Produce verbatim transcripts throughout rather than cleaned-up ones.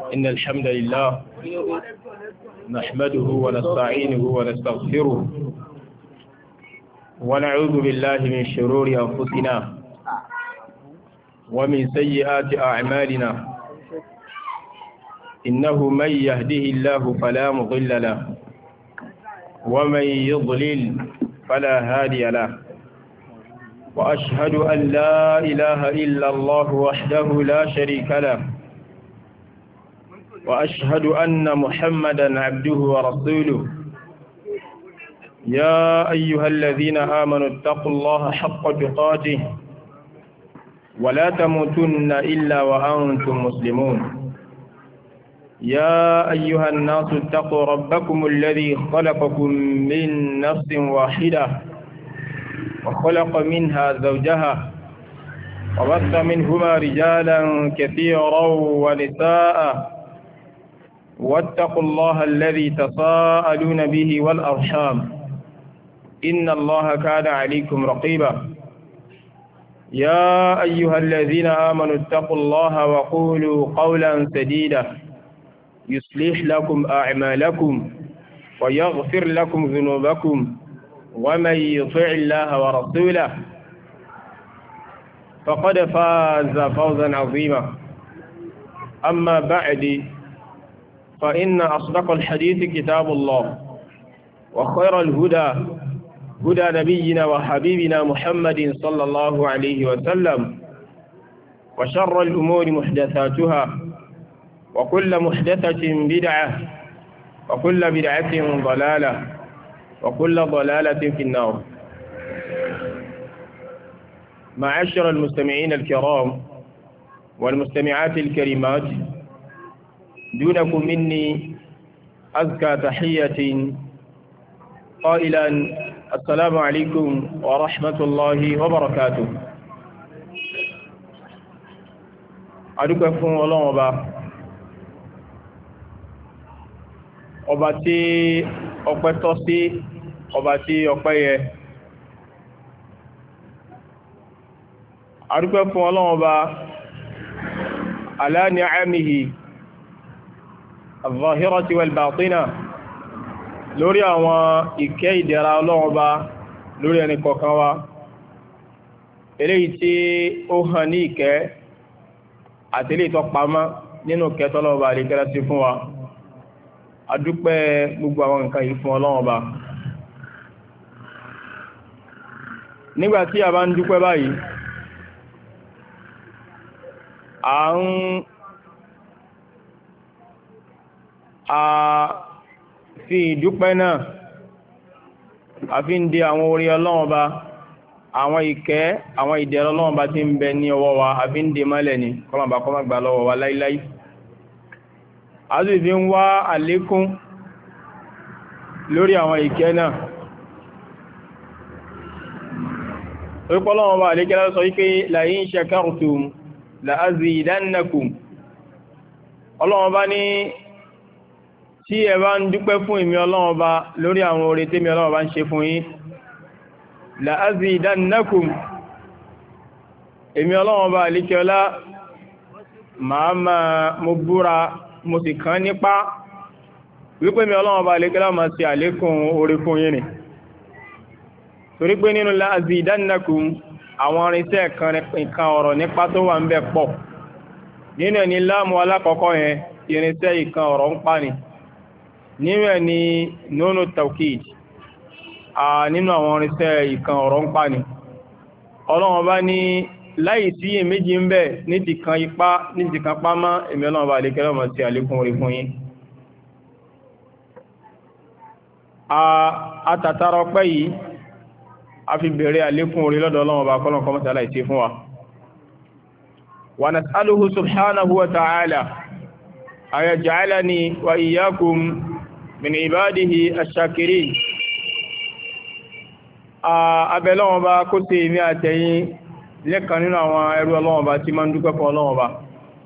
إن الحمد لله نحمده ونستعينه ونستغفره ونعوذ بالله من شرور أنفسنا ومن سيئات أعمالنا إنه من يهده الله فلا مضل له ومن يضلل فلا هادي له وأشهد أن لا إله إلا الله وحده لا شريك له وأشهد أن محمدا عبده ورسوله يا أيها الذين آمنوا اتقوا الله حق تقاته ولا تموتن إلا وأنتم مسلمون يا أيها الناس اتقوا ربكم الذي خلقكم من نفس واحدة وخلق منها زوجها وبث منهما رجالا كثيرا ونساء واتقوا الله الذي تساءلون به والأرحام إن الله كان عليكم رقيبا يا أيها الذين آمنوا اتقوا الله وقولوا قولا سديدا يصلح لكم أعمالكم ويغفر لكم ذنوبكم ومن يطع الله ورسوله فقد فاز فوزا عظيما أما بعد فإن أصدق الحديث كتاب الله وخير الهدى هدى نبينا وحبيبنا محمد صلى الله عليه وسلم وشر الأمور محدثاتها وكل محدثة بدعة وكل بدعة ضلالة وكل ضلالة في النار. معاشر المستمعين الكرام والمستمعات الكريمات، دونكم مني أزكى تحية قائلا السلام عليكم ورحمة الله وبركاته. أدوكم الله وبا ọba tí ọpẹ́ tọ́ sí, ọba tí ọpẹ́ yẹ. A dúpẹ́ fún Ọlọ́run Ọba ala ni'amihi al-zahirati wal-batina, lórí àwọn ìkẹ́ ìdẹ̀ra Ọlọ́run Ọba lórí ẹni kọ̀ọ̀kan wa, eléyìí tí ó hàn ní ìkẹ́ àti eléyìí tó pamọ́ nínú kẹtọ́ Ọlọ́run Ọba àríkẹ́lá sí fún wa. A dúpẹ́ gbogbo àwọn nǹkan yìí fún Ọlọ́run Ọba. Nígbàtí a bá ń dúpẹ́ báyìí, a ń a fi ìdúpẹ́ náà a fi ń di àwọn orí Ọlọ́run Ọba, àwọn ìkẹ́, àwọn ìdẹ̀ra Ọlọ́run Ọba tí ń bẹ ní ọwọ́ wa, a fi ń di mọ́lẹ̀ ni kọ́lọ̀mbà kọ́ má gbà lọ́wọ́ wa láíláí. A sì fi ń wá àlékún lórí àwọn ìkẹ́ náà. Orípọ̀ Ọlọ́run Ọba àlékẹ́ lọ́sọ wípé la in shakartum la azidannakum. Ọlọ́run Ọba ní tí ẹ bá ń dúpẹ́ fún èmi Ọlọ́run Ọba lórí àwọn oore tí èmi Ọlọ́run Ọba ń ṣe fún yín, la azidannakum, èmi Ọlọ́run Ọba àlékẹ́ ọlá máa máa mo búra mo sì kàn nípa wípé mi Ọlọ́run Ọba àlékẹ́lá máa ṣe àlékún orí fún yín ni. Torí pé nínú la azidannakum àwọn irinṣẹ́ kan ọ̀rọ̀ nípa tó wà ń bẹ pọ̀. Nínú ẹni láàmú alákọ̀ọ́kọ́ yẹn irinṣẹ́ ìkan ọ̀rọ̀ ń pa ni. Nínú ẹni nunu tawkid nínú àwọn irinṣẹ́ ìkan ọ̀rọ̀ ń pa ni. Ọlọ́run Ọba ní láì sí èméjì ń bẹ ní ti kan ipá ní ti kan pámá, èmi Ọlọ́run Ọba àlékẹ́lá máa ṣe àlékún orí fún yín. A tàtàrà ọpẹ́ yìí a fi bẹ̀rẹ̀ àlékún orí lọ́dọ̀ Ọlọ́run Ọba kọ́lọ̀ kọ́mọ́sí aláìsí fún wa. Wa nas'aluhu subhanahu wa ta'ala an yaj'alani wa iyyakum min ibadihi ash-shakirin. Abẹ́ Ọlọ́run Ọba kó ṣe èmi àtẹ̀yin lẹ́kan nínú àwọn ẹrú Ọlọ́run Ọba tí máa ń dúpẹ́ fún Ọlọ́run Ọba.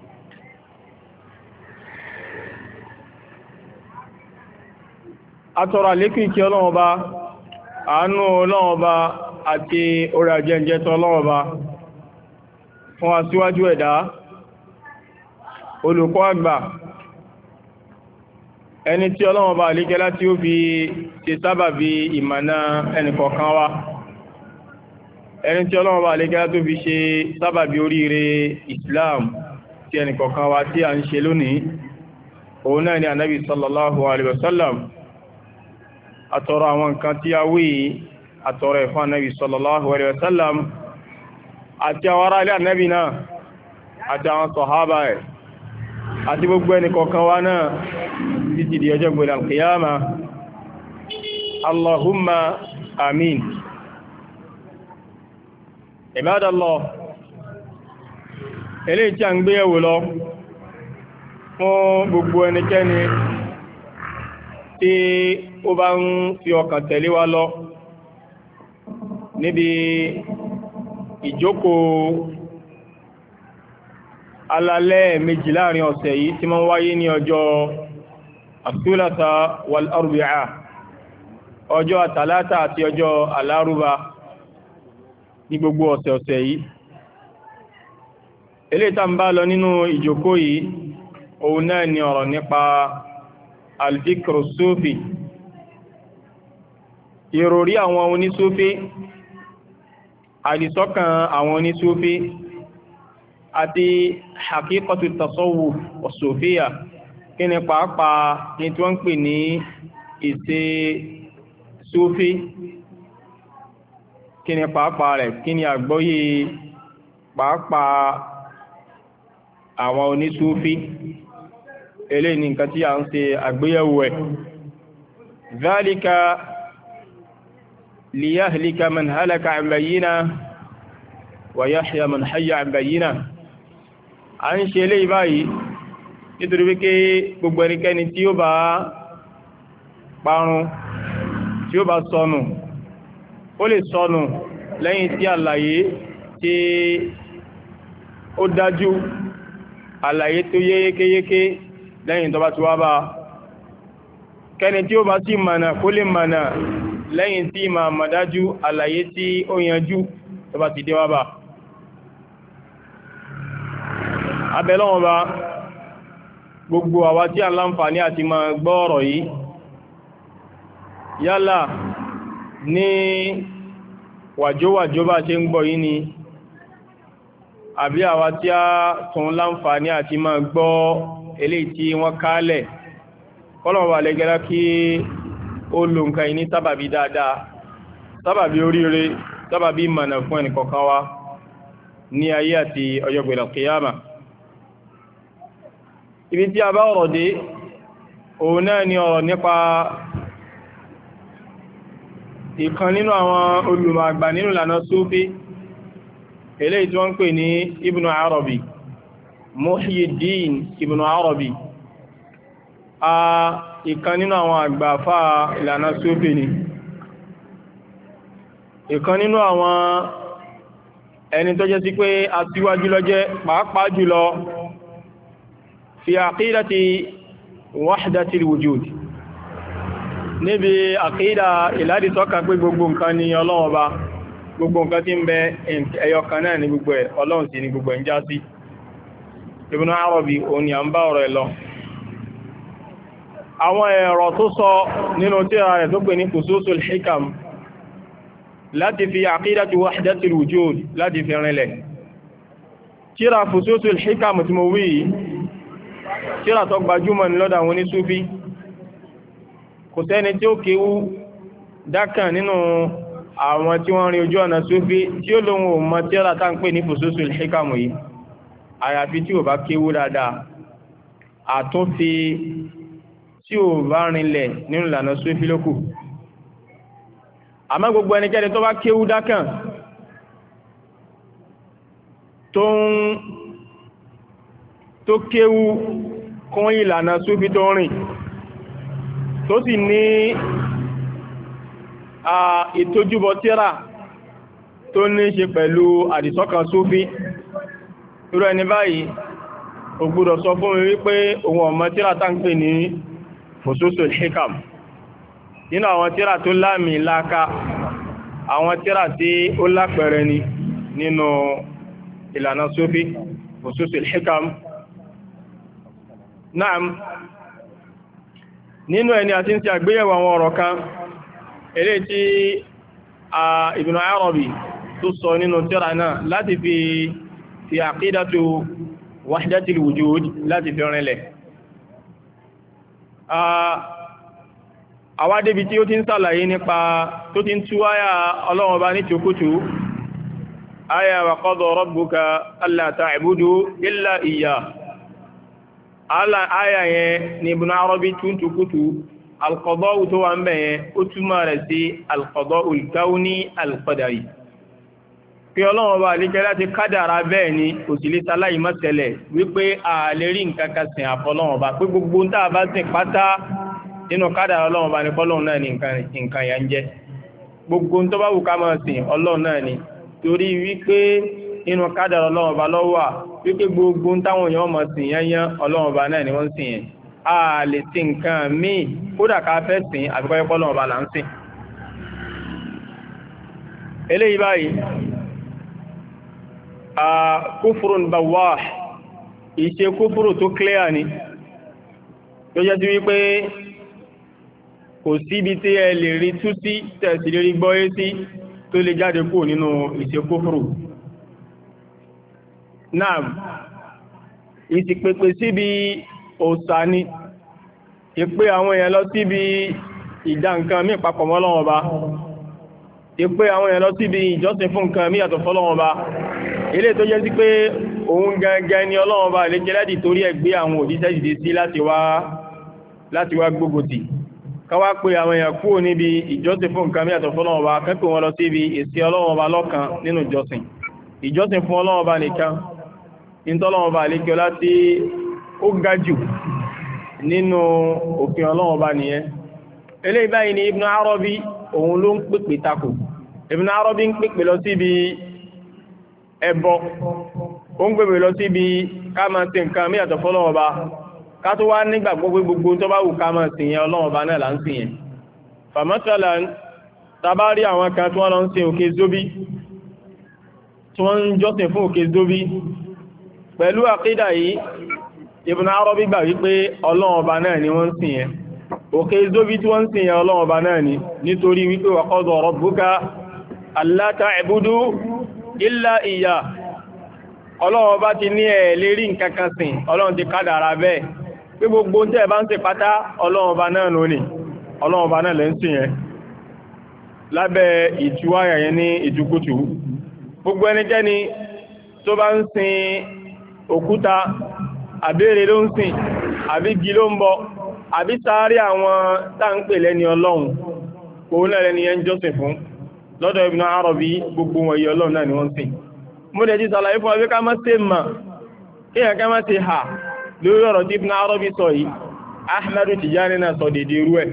Atọ́rọ àlékún ìkẹ́ Ọlọ́run Ọba, àánú Ọlọ́run Ọba àti orí ajẹ́jẹ́ tọ́ Ọlọ́run Ọba fún aṣíwájú ẹ̀dá, olùkọ́ àgbà ẹni tí Ọlọ́run bá àlékẹ́ láti ó fi ṣe sábàbí ìmọ̀nà ẹnìkọ̀ọ̀kan wa, ẹni tí Ọlọ́run bá àlékẹ́ láti ó fi ṣe sábàbí oríire Islam tí ẹnìkọ̀ọ̀kan wa tí a ń ṣe lónìí, òun náà ni Ànábì sallallahu alaihi wasallam. Àtọrọ àwọn nǹkan tí a wí àtọrọ ẹ̀fún Ànábì sallallahu alaihi wasallam àti àwọn ará ilé Ànábì náà àti àwọn sàhábà ẹ̀ àti gbogbo ẹnìkọ̀ọ̀kan wa náà títí di ọjọ́ gbogbo al-qiyama. Allahumma amin. Ibadallah, eléyìí tí a ń gbé yẹ̀wò lọ fún gbogbo ẹnikẹ́ni tí ó bá ń fi ọkàn tẹ̀lé wa lọ níbi ìjókòó alalẹ́ méjì láàrin ọ̀sẹ̀ yìí tí máa ń wáyé ní ọjọ́ àtúlátà wal arbi'a, ọjọ́ àtàlátà àti ọjọ́ alárúbá ní gbogbo ọ̀sẹ̀ ọ̀sẹ̀ yìí. Eléyìí tá ń bá lọ nínú ìjókòó yìí, òun náà ni ọ̀rọ̀ nípa al-fikru sufi, ìròrí àwọn onísúfí, àdìsọ́kàn àwọn onísúfí àti haqiqatu tasawwuf was-sufiyya, kí ni pàápàá ní tí wọ́n ń pè ní ìṣe súfí, kí ni pàápàá rẹ̀, kí ni àgbọ́yé pàápàá àwọn onísúfí. Eléyìí ni nǹkan tí a ń ṣe àgbéyẹ̀wò ẹ̀. Dhalika liyahlika man halaka an bayyinah wa yahya man hayya an bayyinah. A ń ṣe eléyìí báyìí nítorí wípé gbogbo ẹnikẹ́ni tí ó bá parun, tí ó bá sọnù, ó lè sọnù lẹ́yìn tí àlàyé tí ó dájú, àlàyé tó yé yékéyéké lẹ́yìn tó bá ti wá bá. Kẹ́ni tí ó bá sì mọ̀nà kó lè mọ̀nà lẹ́yìn tí ma mọ̀ dájú, àlàyé tí ó yanjú tó bá ti dé wá bá. Abẹ́lọ́wọ́n bá gbogbo àwa tí a láǹfààní àti máa gbọ́ ọ̀rọ̀ yìí, yálà ní wàjówàjó bá ṣe ń gbọ́ yìí ni, àbí àwa tí a tún láǹfààní àti máa gbọ́ eléyìí tí wọ́n kálẹ̀, kọ́lọ̀wọ́ alẹ́gẹ́lá kí ó lò nǹkan yìí ní sábàbí dáadáa, sábàbí oríire, sábàbí ìmọ̀nà fún ẹnìkọ̀ọ̀kan wa ní ayé àti ọjọ́ gbẹ̀rẹ̀ al-qiyama. Ibi tí a bá ọ̀rọ̀ dé, òun náà ni ọ̀rọ̀ nípa ìkan nínú àwọn olùmọ̀ àgbà nínú ìlànà Súfí, eléyìí tí wọ́n ń pè ní Ibn Arabi, Muhyiddin Ibn Arabi. A ìkan nínú àwọn àgbàfà ìlànà Súfí ni, ìkan nínú àwọn ẹni tó jẹ́ sí pé aṣíwájú ló jẹ́, pàápàá jùlọ fi aqidati wahdatil wujud, níbi àkídà ìlàdí sọ́kà pé gbogbo nǹkan ni Ọlọ́run Ọba, gbogbo nǹkan tí ń bẹ ẹyọkan náà ni gbogbo ẹ̀, Ọlọ́run sì ni gbogbo ẹ̀ ń já sí. Ibn Arabi òun ni à ń bá ọ̀rọ̀ ẹ̀ lọ. Àwọn ẹ̀rọ tó sọ nínú tírà rẹ̀ tó pè ní Fususul Hikam láti fi aqidati wahdatil wujud láti fi rinlẹ̀. Tírà Fususul Hikam tí mo wí, tírà tó gbajúmọ̀ ní lọ́dọ̀ àwọn onísúfí. Kò sẹ́ni tí ó kéwú dákàn nínú àwọn tí wọ́n rin ojú ọ̀nà Súfí tí ó lóhun ò mọ̀ tírà tá ń pè ní Fususul Hikam yìí, àyàfi tí ò bá kéwú dáadáa, àtúnfi tí ò bá rinlẹ̀ nínú ìlànà Súfí lókù. Àmọ́ gbogbo ẹnikẹ́ni tó bá kéwú dákàn tó ń tó kéwú kún ìlànà Súfí tó rìn, tó sì ní ìtójúbọ tírà tó ní ṣe pẹ̀lú àdìsọ́kàn Súfí, irú ẹni báyìí ó gbọ́dọ̀ sọ fún mi wípé òun ò mọ̀ tírà tá ń pè ní Fususul Hikam. Nínú àwọn tírà tó láàmì láká, àwọn tírà tí ó lápẹẹrẹ ni nínú ìlànà Súfí, Fususul Hikam. Naam, nínú ẹni àti ń ṣe àgbéyẹ̀wò àwọn ọ̀rọ̀ kan eléyìí tí Ibn Arabi tó sọ nínú tírà náà láti fi fi aqidatu wahdatil wujud láti fi rinlẹ̀. àwa débi tí ó ti ń sàlàyé nípa tó ti ń tú àyà Ọlọ́run Ọba ní tòkútù àyà wa qada rabbuka alla ta'budu illa iyyah. àyà yẹn ni Ibn Arabi tún tòkútù al-qada'u tó wà ń bẹ̀ yẹn ó túmọ̀ rẹ̀ sí al-qada'u al-kawni al-qadari. pé Ọlọ́run Ọba àlékẹ́ láti kádàrá bẹ́ẹ̀ ni kò sì lè ṣaláì má ṣẹlẹ̀ wípé a lè rí nǹkan kan sìn àfọlọ́run Ọba pé gbogbo ń tá a bá sìn pátá nínú kádàrá Ọlọ́run Ọba ní fọ́lọ́run náà ní nǹkan yà ń jẹ́ gbogbo ń tó bá wù ká máa sìn Ọlọ́run náà ni torí wípé nínú kádàrá Ọlọ́run Ọba ló wà wípé gbogbo ń táwọn èèyàn máa sìn yányán Ọlọ́run Ọba náà ni wọ́n sìn yẹn a lè sìn nǹkan míì kódà ká fẹ́ sìn àbíkọ́ yẹ Ọlọ́run Ọba là ń sìn. eléyìí báyìí kúfùrùn bawah ìṣe kúfùrù tó clear ni tó jẹ́ sí wípé kò síbi tí ẹ lè rí tú sí tẹ̀sí lè rí gbọ́yé sí tó lè jáde kúrò nínú ìṣe kúfùrù. náà ìsìpèpè síbi òòṣà ni ìpè àwọn èèyàn lọ síbi ìdá nǹkan mí papọ̀ mọ́ Ọlọ́run Ọba ìpè àwọn èèyàn lọ síbi ìjọsìn fún nǹkan mí yàtọ̀ fọ́lọ́run Ọba ilé tó jẹ́ sí pé òun gangan ni Ọlọ́run Ọba lè jẹ́ láti torí ẹ̀ gbé àwọn òjíṣẹ́ dìde sí láti wá láti wá gbógotì káwá pé àwọn èèyàn kúrò níbi ìjọsìn fún nǹkan mìíràn fún Ọlọ́run Ọba kẹ́kọ̀ọ́ wọn lọ sí ibi ìsìn Ọlọ́run Ọba lọ́kan nínú ìjọsìn ìjọsìn fún Ọlọ́run Ọba nìkan ìtọ́lọ́run Ọba àlékẹ́ láti ó ga jù nínú òfin Ọlọ́run Ọba nìyẹn. eléyìí báyìí ni Ibn Arabi òun ló ń pèpè takò Ibn Arabi ń pèpè lọ síbi ẹbọ ó ń pèpè lọ síbi ká máa ṣe nǹkan mìíràn fún Ọlọ́run Ọba ká tó wá nígbàgbọ́ pé gbogbo tó bá wù ká máa sìn yẹn Ọlọ́run Ọba náà là ń sìn yẹn. fàmọ́tàlá tàbárí àwọn kan tí wọ́n lọ ń sìn òkè zóbí tí wọ́n ń jọ́sìn fún òkè zóbí pẹ̀lú àkídà yìí Ibn Arabi gbà wípé Ọlọ́run Ọba náà ni wọ́n ń sìn yẹn òkè zóbí tí wọ́n ń sìn yẹn Ọlọ́run Ọba náà ni nítorí wípé wa qada rabbuka alla ta'budu illa iyyah Ọlọ́run Ọba ti ní ẹ̀ lérí nǹkan kan sìn Ọlọ́run ti kádàrá bẹ́ẹ̀ pé gbogbo tẹ́ bá ń ṣe pátá Ọlọ́run Ọba náà ló ní Ọlọ́run Ọba náà lẹ́ ń sìn yẹn lábẹ́ ìtúwáyà yẹn ní ìtukútù gbogbo ẹnikẹ́ni tó bá ń sin òkúta àbẹ́rẹ́ ló ń sìn àbí igi ló ń bọ àbí sáré àwọn táǹpè lẹ́ni Ọlọ́run òun náà lẹ́ni yẹn jọ́sìn fún lọ́dọ̀ Ibn Arabi gbogbo wọn yìí Ọlọ́run náà ni wọ́n sìn. mo dẹ̀ ti sàlàyé fún abẹ́ ká má ṣe mà kí ẹ̀ká má ṣe hà lórí ọ̀rọ̀ tí Ibn Arabi sọ yìí Ahmadu Tijani náà sọ dédé irú ẹ̀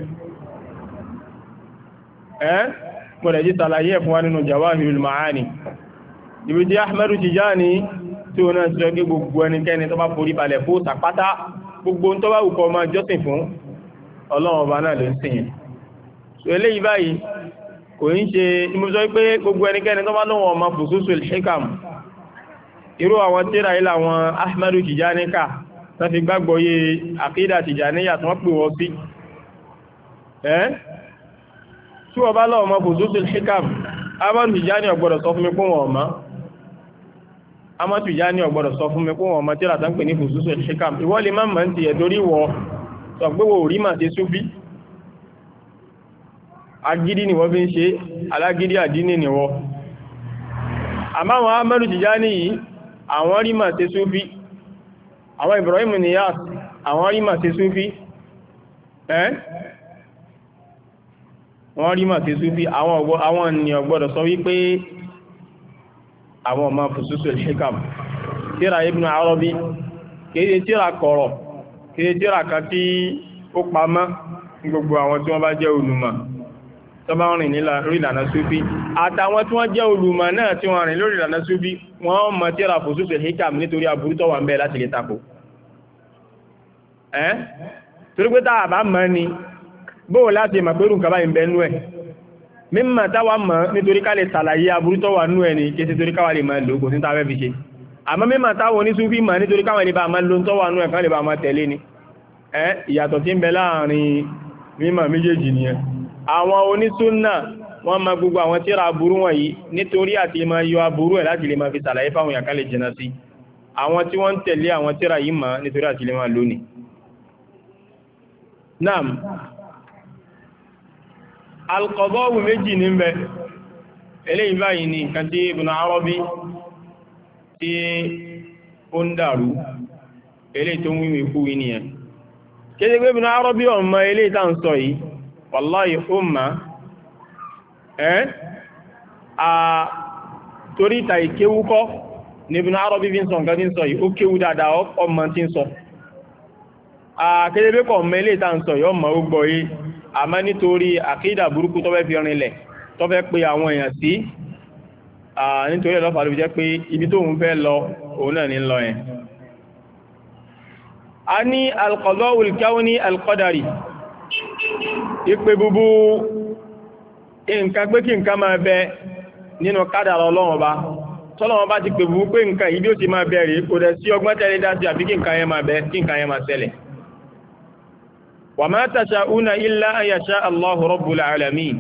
ẹ́ mo dẹ̀ ti sàlàyé ẹ̀ fún wa nínú Jawahirul Ma'ani ibi tí Ahmadu Tijani tí ó náà sọ pé gbogbo ẹnikẹ́ni tó bá forí balẹ̀ fún sàpátá gbogbo tó bá wùkọ́ máa jọ́sìn fún Ọlọ́run Ọba náà ló ń sìn yẹn. so eléyìí báyìí kò ń ṣe mo sọ pé gbogbo ẹnikẹ́ni tó bá lọ́wọ́ ọmọ Fususul Hikam irú àwọn tíra ilé àwọn Ahmadu Tijani ká tó fi gbàgbọ́ yé àkídà Tijaniya tó wọ́n pè wọ́n sí ẹ́ tí wọ́n bá lọ́wọ́ ọmọ Fususul Hikam Ahmadu Tijani ò gbọ́dọ̀ sọ fún mi pé wọ́n ọmọ Ahmadu Tijani ò gbọ́dọ̀ sọ fún mi pé wọ́n ọmọ tíra tó ń pè ní Fususul Hikam ìwọ́ lè má mọ̀ ń tiẹ̀ torí wọ sọ pé wò rí mà ṣe súfí agídí ni wọ́n fi ń ṣe alágídí àdínì ni wọ́n àmáwọn Ahmadu Tijani yìí àwọn rí mà ṣe súfí àwọn Ibrahim Niyas àwọn rí mà ṣe súfí ẹ́ wọ́n rí mà ṣe súfí àwọn ènìyàn gbọ́dọ̀ sọ wípé àwọn ọmọ Fususul Hikam tíra Ibn Arabi kéde tíra kọ̀rọ̀ kéde tíra kan tí ó pamọ́ gbogbo àwọn tí wọ́n bá jẹ́ olùmọ̀ tó bá rìn lórí ìlànà Súfí àtàwọn tí wọ́n jẹ́ olùmọ̀ náà tí wọ́n rìn lórí ìlànà Súfí wọ́n mọ̀ tíra Fususul Hikam nítorí aburú tó wà ń bẹ láti lè tako ẹ́ torí pé táà bá mọ̀ ni bóò láti mọ̀ pé rùn kaba ìbẹ̀ nú ẹ̀ mímọ̀ táwà mọ̀ nítorí ká lè ṣàlàyé aburú tó wà nú ẹ̀ ní kéṣe torí káwà lè máa lògùn sí táwẹ́ fi ṣe àmọ́ mímọ̀ táwọn ní Súfí mọ̀ nítorí káwà lè bá máa lò tó wà nú ẹ̀ kan lè bá máa tẹ̀lé ni ẹ́ ìyàtọ̀ tí ń bẹ láàrin mímọ̀ méjèèjì nìyẹn àwọn onísúnnà wọ́n ma gbogbo àwọn tírà aburú wọ̀nyí nítorí àti lè máa yọ aburú ẹ̀ láti lè máa fi sàlàyé fáwọn èèyàn ká lè jìnà sí àwọn tí wọ́n ń tẹ̀lé àwọn tírà yìí mọ̀ nítorí àti lè máa lónìí. Naam, al-qada'u méjì ní ń bẹ eléyìí báyìí ní nǹkan tí Ibn Arabi tí ó ń dàrú eléyìí tó ń wíwí kú wí nìyẹn. kéde pé Ibn Arabi ọmọ eléyìí tá ń sọ yìí wallahi umma ẹ́ a torí ìta ìkéwú kọ́ ní Ibn Arabi fi ń sọ nǹkan tí ń sọ yìí ó kéwú dáadáa ọmọ tí ń sọ a kéde pé kọ̀ mẹ́lẹ̀ ìta ń sọ yìí ọmọ ó gbọ́ yìí àmọ́ nítorí àkídà burúkú tó fẹ́ fi rinlẹ̀ tó fẹ́ pe àwọn èèyàn sí nítorí ẹ̀lọ́fà ló fi jẹ́ pé ibi tó ń fẹ́ lọ òun náà ní lọ yẹn. a ní al-qada'ul kawni al-qadari ìpè búbú nǹkan pé kí nǹkan máa bẹ nínú kádàrà Ọlọ́run bá tọ́lọ́run bá ti pè búbú pé nǹkan yìí bí ó ti máa bẹ̀rẹ̀ kò dẹ̀ sí ọgbọ́n tẹ́lẹ̀ dá sí àbí kí nǹkan yẹn máa bẹ kí nǹkan yẹn máa ṣẹlẹ̀. wa ma tasha'una illa an yasha Allahu rabbul alamin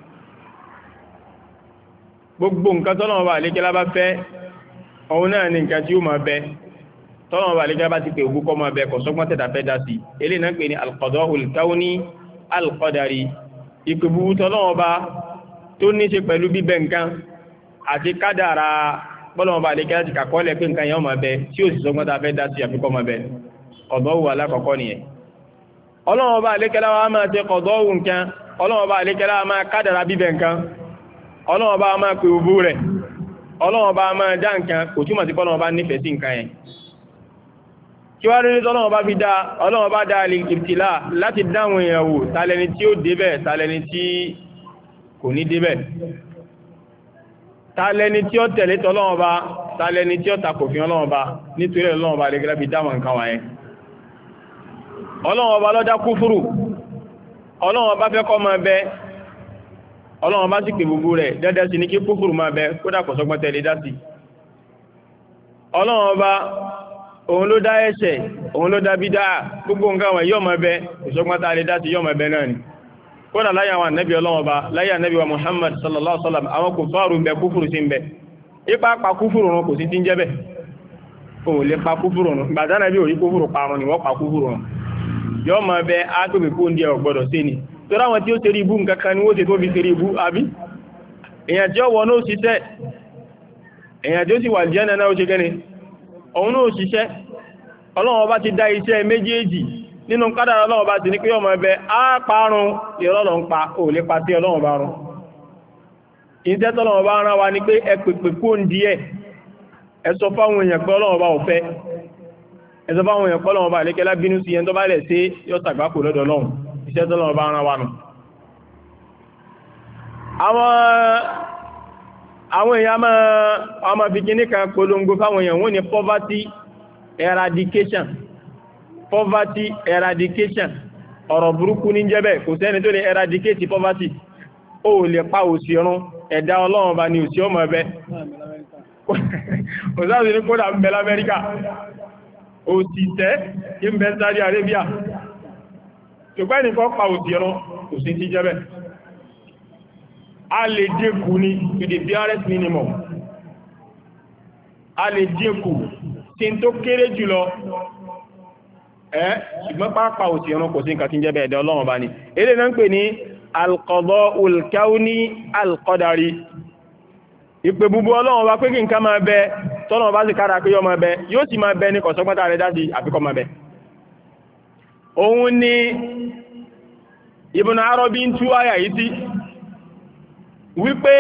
gbogbo nǹkan tọ́lọ́run bá lékẹ́lá bá fẹ́ òun náà ni nǹkan tí ó máa bẹ tọ́lọ́run bá lékẹ́lá bá ti pè búbú kọ́ máa bẹ kò sọ́gbọ́n tẹ́ta fẹ́ dá sí eléyìí náà pè ní al-qada'ul kawni al-qadari ìpè búbú tọ́lọ́run bá tó ní ṣe pẹ̀lú bíbẹ nǹkan àti kádàrà bọ́lọ́run bá lékẹ́lá ti kàkọ́lẹ̀ pé nǹkan yẹn ó máa bẹ tí ó sì sọ́gbọ́n tẹ́ta fẹ́ dá sí àfikọ́ máa bẹ qada'u alákọ̀ọ́kọ́ nìyẹn. Ọlọ́run bá lékẹ́lá wa máa ṣe qada'u nǹkan Ọlọ́run bá lékẹ́lá wa máa kádàrà bíbẹ nǹkan Ọlọ́run bá máa pè búbú rẹ̀ Ọlọ́run bá máa dá nǹkan kò túmọ̀ sí Ọlọ́run bá nífẹ̀ẹ́ sí nǹkan yẹn kí wá rí tọ́lọ́run bá fi dá Ọlọ́run bá dá al-ibtila láti dáwọn èèyàn wò tàlẹni tí ó débẹ̀ tàlẹni tí kò ní débẹ̀ tàlẹni tí ó tẹ̀lé tọ́lọ́run bá tàlẹni tí ó takòfin Ọlọ́run bá nítorí Ọlọ́run bá lẹ́gẹ́lẹ́ fi dáwọn nǹkan wáyé Ọlọ́run bá ló dá kúfúrù Ọlọ́run bá fẹ́ kó máa bẹ Ọlọ́run bá sì pè gbogbo rẹ̀ dẹ́dẹ́ sí ní kí kúfùrù máa bẹ kódà kò sọ́gbọ́n tẹ̀lé dá sí. Ọlọ́run bá òun ló dá ẹ̀ṣẹ̀ òun ló dá bídá gbogbo nǹkan wọ̀nyí yóò máa bẹ kò sọ́gbọ́n tẹ̀lé dá sí yóò máa bẹ náà ni. kódà láyé àwọn ànábì Ọlọ́run bá láyé ànábì wa Muhammad sallallahu alaihi wasallam àwọn kò fáàrù ń bẹ kúfùrù sí ń bẹ ipa pa kúfùrù run kò sí ti ń jẹ́ bẹ̀ o lè pa kúfùrù run gbàdá nàbí ò rí kúfùrù parun ni wọ́n pa kúfùrù run yóò máa bẹ ágbègbè kó ń di ẹ̀ gbọ́dọ̀ sí ni tọ́rọ àwọn tí ó tẹ́rí ibú nǹkan kan ni ó tẹ́ tó fi tẹ́rí ibú àbí èyàn tí ó wọ́n náà ṣiṣẹ́ èyàn tí ó sì wà Jánnà náà ó ṣe gẹ́ni òun náà ṣiṣẹ́ Ọlọ́run bá ti dá iṣẹ́ méjèèjì nínú kádàrá Ọlọ́run bá ti ní pé ọmọ ẹbẹ á parun ìrọ́lọ́ ń pa ò lè pa sí Ọlọ́run bá run ìṣẹ́ tọ́lọ́run bá rán wa ni pé ẹ pèpè kó ń di ẹ̀ ẹ sọ fáwọn èèyàn pé Ọlọ́run bá ò fẹ́ ẹ sọ fáwọn èèyàn pé Ọlọ́run bá lékẹ́lá bínú sí ẹni tó bá lẹ̀ sí yọ tàgbákò lọ́dọ̀ Ọlọ́run iṣẹ́ tó lọ́wọ́ bá rán wa nù. àwọn èèyàn máa fi kíní kan polongo fáwọn èèyàn wọ́n ní poverty eradication poverty eradication ọ̀rọ̀ burúkú ní jẹ́bẹ̀ kò sẹ́ni tó lè eradicate poverty ó lè pa òṣì run ẹ̀dá Ọlọ́run bá ní òṣì ọmọ ẹbẹ́ òṣàṣì ní kódà ń bẹ l'Amẹ́ríkà òṣì tẹ́ ń bẹ Saudi Arabia ṣùgbọ́n nìkan pa òtìrán kò sí ti jẹ́bẹ̀ a lè dínkù ní to the barest minimum a lè dínkù tí tó kéré jùlọ ẹ́ ṣùgbọ́n pápá òtìrán kò sí nǹkan tí jẹ́bẹ̀ ẹ̀dẹ̀ Ọlọ́run bá ní eré náà ń pè ní al-qada'ul kawni al-qadari ìpè búbú Ọlọ́run bá pé kí nǹkan máa bẹ tọ́lọ́run bá sì kára pé yọ máa bẹ yóò sì máa bẹ ní kọ̀sọ́gbọ́ta rẹ̀ dájí àfikọ́ máa bẹ òun ni Ibn Arabi ń tú àyà yìí sí wípé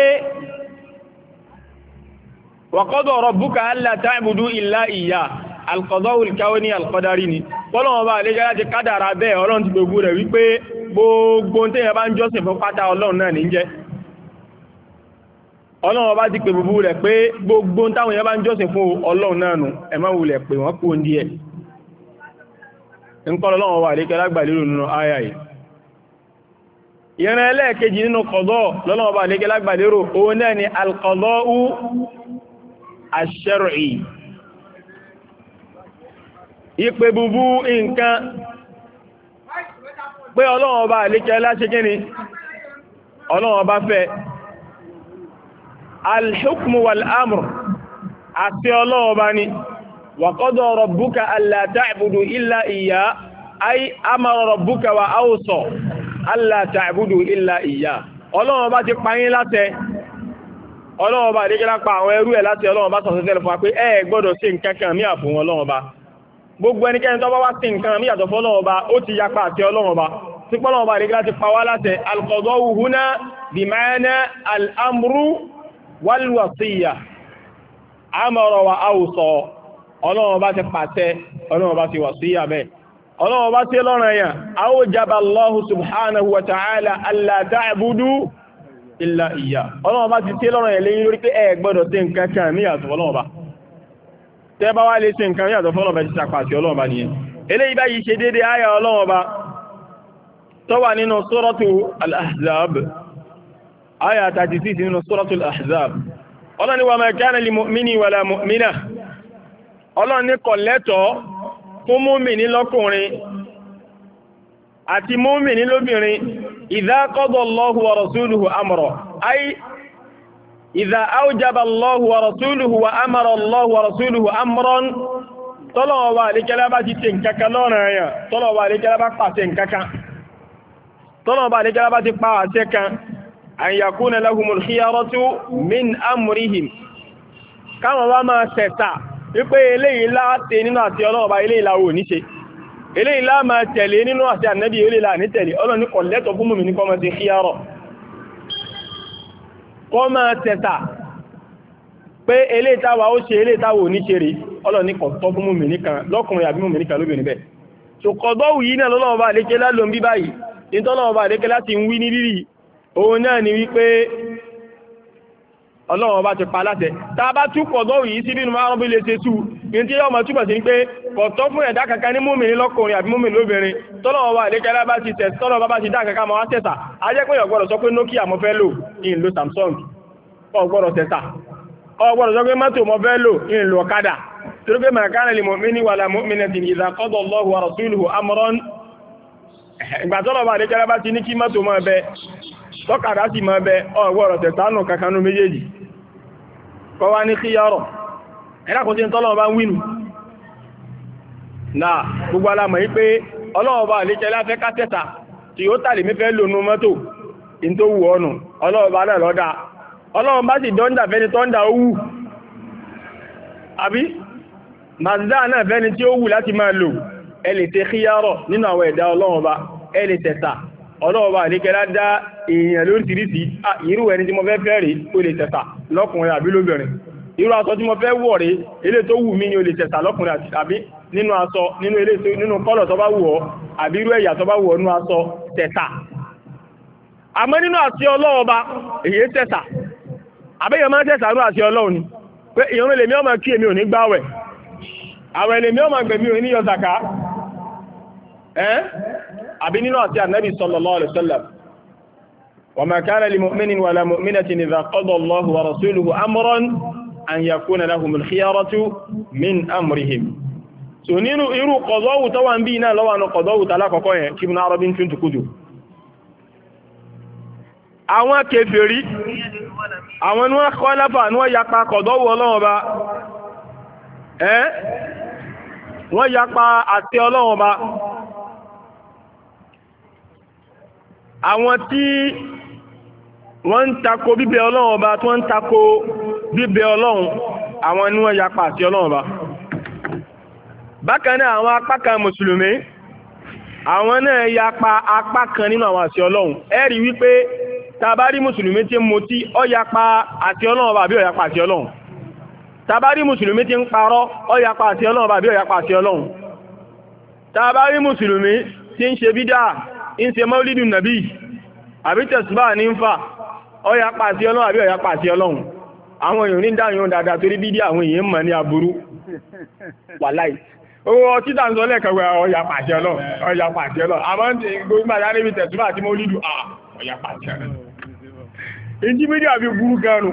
wa qada rabbuka alla ta'budu illa iyyah al-qada'ul kawni al-qadari ni Ọlọ́run bá àlejò láti kádàrà bẹ́ẹ̀ Ọlọ́run ti gbogbo rẹ̀ wípé gbogbo tí èèyàn bá ń jọ́sìn fún pátá Ọlọ́run náà ní jẹ́ Ọlọ́run bá ti pè gbogbo rẹ̀ pé gbogbo táwọn èèyàn bá ń jọ́sìn fún Ọlọ́run náà nù ẹ má wulẹ̀ pé wọ́n kú ní ẹ̀ nǹkan Ọlọ́run wà lè kẹ́lá gbàlérò nínú àyà yìí ìran ẹlẹ́ẹ̀kejì nínú qada lọ́lọ́run wà lè kẹ́lá gbàlérò òun náà ni al-qada'u ash-shar'i ìpè búbú nǹkan pé Ọlọ́run Ọba àlékẹ́ láṣẹ kíni Ọlọ́run Ọba fẹ́ al-hukmu wal-amr àti Ọlọ́run Ọba ni wa qada rabbuka alla ta'budu illa iyyah ay amara rabbuka wa awsa alla ta'budu illa iyyah Ọlọ́run Ọba ti pa yín láṣẹ Ọlọ́run Ọba àlékẹ́ lápá àwọn ẹrú ẹ̀ láti Ọlọ́run Ọba sọ̀tọ̀ tẹ́lẹ̀ fún wa pé ẹ gbọ́dọ̀ sí nǹkan kan mí àfún Ọlọ́run Ọba gbogbo ẹnikẹ́ni tó bá wá sí nǹkan mí àtọ̀ fún Ọlọ́run Ọba ó ti yapa àti Ọlọ́run Ọba tí Ọlọ́run Ọba àlékẹ́ láti pa wá láṣẹ al-qada'u huna bima'na al-amru wal-wasiyya amara wa awsa Ọlọ́run Ọba ti pàṣẹ Ọlọ́run Ọba ti wasiyya bẹ́ẹ̀ Ọlọ́run Ọba ti lọ́rọ̀ yẹn awjaba Allahu subhanahu wa ta'ala alla ta'budu illa iyyah Ọlọ́run Ọba ti tí lọ́rọ̀ yẹn lẹ́yìn lórí pé ẹ gbọ́dọ̀ tí nǹkan kan ní àtọ̀ Ọlọ́run Ọba tẹ́ bá wá lè tí nǹkan ní àtọ̀ Ọlọ́run Ọba ti sàpàtì Ọlọ́run Ọba nìyẹn eléyìí báyìí ṣe dédé ayà Ọlọ́run Ọba tó wà nínú suratu al-ahzab ayà thirty-six nínú suratu al-ahzab Ọlọ́run ní wa ma kana li mu'mini wala mu'mina Ọlọ́run ní kò lẹ́tọ̀ọ́ fún mùmínì lọ́kùnrin àti mùmínì lóbìnrin idha qada Allahu wa rasuluhu amra ay idha awjaba Allahu wa rasuluhu wa amara Allahu wa rasuluhu amran tọ́lọ̀wọ̀ bá àríkẹ́lá bá ti tẹ nǹkankan lọ́rọ̀ ẹ̀yàn tọ́lọ̀wọ̀ bá àríkẹ́lá bá pàṣẹ nǹkankan tọ́lọ̀wọ̀ bá àríkẹ́lá bá ti pa àṣẹ kan an yakuna lahumul khiyaratu min amrihim káwọn bá máa ṣẹ̀ṣà wípé eléyìí láti nínú àti Ọlọ́run bá eléyìí láwò níṣe eléyìí lá máa tẹ̀lé nínú àti ànábì eléyìí lá ní tẹ̀lé Ọlọ́run ní kò lẹ́tọ̀ọ́ fún mùmínì kó máa ṣe khiyarah kó máa ṣẹ̀ṣà pé eléyìí táwa ó ṣe eléyìí táwa ò ní ṣe rí Ọlọ́run ní kò tọ́ fún mùmínì kan lọ́kùnrin àbí mùmínì kan lóbìnrin bẹ́ẹ̀ so kọ̀dọ́wù yìí náà lọ́lọ́wọ́ bá lékẹ́ lálò ń bí báyìí ìtọ́lọ́wọ́ bá lékẹ́ láti ń wí ní bíbí òun náà ni wípé Ọlọ́run bá ti pa láṣẹ tá bá tú kọ̀dọ́wù yìí sí bínú márùn bí lè ṣe tú ní tí yọ́ mọ̀ túbọ̀ sí pé kò tọ́ fún ẹ̀dá kankan ní mùmínì lọ́kùnrin àbí mùmínì lóbìnrin tọ́lọ́wọ́ bá lékẹ́ lá bá ti tẹ̀ tọ́lọ́wọ́ bá ti dá kankan mọ́ wá tẹ̀sà á jẹ́ pé ọ̀gbọ́dọ̀ sọ pé Nokia mo fẹ́ lò in lo Samsung ọ̀gbọ́dọ̀ tẹ̀sà ọ̀gbọ́dọ̀ sọ pé mọ́tò mo fẹ́ lò in lo ọ̀kadà torí pé ma kana lil mu'mini wala mu'minatin idha qada Allahu wa rasuluhu amran ìgbà tọ́lọ̀ bá lékẹ́ lá bá ti ní kí mọ́tò máa bẹ tọ́kadà sì máa bẹ ọ̀gbọ́dọ̀ tẹ̀sánù kankanú méjèèjì kọ́ wá ní khiyarah ẹ̀dàkùn tí ń tọ́lọ̀ bá ń wínú náà gbogbo alamọ̀ yí pé Ọlọ́run bá lékẹ́ lá fẹ́ kátẹ́ta tí ó tàlì mẹ́fẹ́ lónú mọ́tò in tó wù ọ́nù Ọlọ́run bá náà lọ́dá Ọlọ́run bá sì dọ́ndà fẹ́ni tọ́ndà ó wù àbí Mazda náà fẹ́ni tí ó wù láti máa lò ẹ lè tẹ khiyarah nínú àwọn ẹ̀dá Ọlọ́run bá ẹ lè tẹ̀ta Ọlọ́run bá lékẹ́ lá dá èèyàn lóríṣiríṣi irú ẹni tí mo fẹ́ fẹ́ rí ó lè tẹ̀ta lọ́kùnrin àbí lóbìnrin irú aṣọ tí mo fẹ́ wọ̀ rí ilé tó wù mí ni ó lè tẹ̀ta lọ́kùnrin àbí nínú aṣọ nínú ilé nínú kọ́lọ̀ tó bá wù ọ́ àbí irú ẹ̀yà tó bá wù ọ́ nínú aṣọ tẹ̀ta àmọ́ nínú àti Ọlọ́run bá èyí tẹ̀ta àbẹ́yẹ máa tẹ̀ta nínú àti Ọlọ́run ni pé ìrun lèmi ọmọ kí èmi ò ní gbáwẹ̀ àwẹ̀ lèmi ọmọ gbẹ̀mí ò ní yọ zaka ẹ́ àbí nínú àti ànábì sallallahu alaihi wasallam wa ma kana li mu'minin wa la mu'minatin idha qada Allahu wa rasuluhu amran an yakuna lahumul khiyaratu min amrihim so nínú irú qada'u tó wà ń bí náà lọ́wọ́ qada'u tàlá kọ̀kọ́ yẹn kí Ibn Arabi tún tukúdù àwọn kèfèrí àwọn ní wọ́n kọ́ lápá ní wọ́n yapa qada'u Ọlọ́run Ọba ẹ́ wọ́n yapa àti Ọlọ́run Ọba àwọn tí wọ́n ń tako bíbẹ Ọlọ́run Ọba tí wọ́n ń tako bíbẹ Ọlọ́run àwọn ní wọ́n yapa àti Ọlọ́run Ọba bákan náà àwọn apá kan mùsùlùmí àwọn náà yapa apá kan nínú àwọn àti Ọlọ́run ẹ rí wípé tàbárí mùsùlùmí tí ń mutí ó yapa àti Ọlọ́run Ọba àbí ó yapa àti Ọlọ́run tàbárí mùsùlùmí tí ń parọ́ ó yapa àti Ọlọ́run Ọba àbí ó yapa àti Ọlọ́run tàbárí mùsùlùmí tí ń ṣe bídá ń ṣe maulidun nabi àbí tẹ̀sùbá ní ń fà ó yapa àti Ọlọ́run àbí ó yapa àti Ọlọ́run àwọn èèyàn ní dáyún dáadáa torí bídí àwọn èèyàn mọ̀ ní aburú wàláì owó ọtí dáńsọ lẹ́ẹ̀kẹ̀wẹ̀ ó yapa àti Ọlọ́run ó yapa àti Ọlọ́run àmọ́ gbogbo àdá níbi tẹ̀sùbá àti maulidu ó yapa àti Ọlọ́run ìjí bídí àbí burú ganu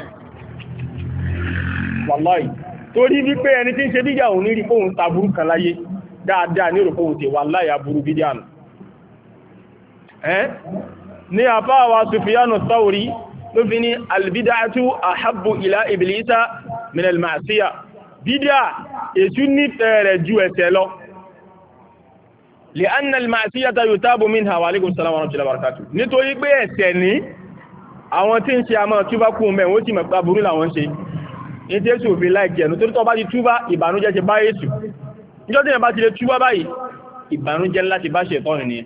wàláì torí wípé ẹni tí ń ṣe bídí àwọn onírí fóhun tàbúrú kan láyé dáadáa ní òrùfóhun tí wàláì aburú bídí àná ẹ́ ní àfáàwà Sufyanu Thawri ló fi ní albida'atu ahabbu ila iblisa min al-ma'siya bídá èṣù nífẹ̀ẹ́ rẹ̀ ju ẹ̀ṣẹ̀ lọ li'anna al-ma'siyata yutabu minha wa alaykum salam wa rahmatullahi wa barakatuh nítorí pé ẹ̀ṣẹ̀ ní àwọn tí ń ṣe àmọ́ túbá kú mẹ́ wọ́n ti mẹ́pàá burú làwọn ṣe ní tí èṣù òfin láìkẹ́ ẹ̀nù torí tó bá ti túbá ìbànújẹ́ ṣe bá èṣù níjọ́ tí yẹn bá ti lè túbá báyìí ìbànújẹ́ láti bá ṣètọ́nù ni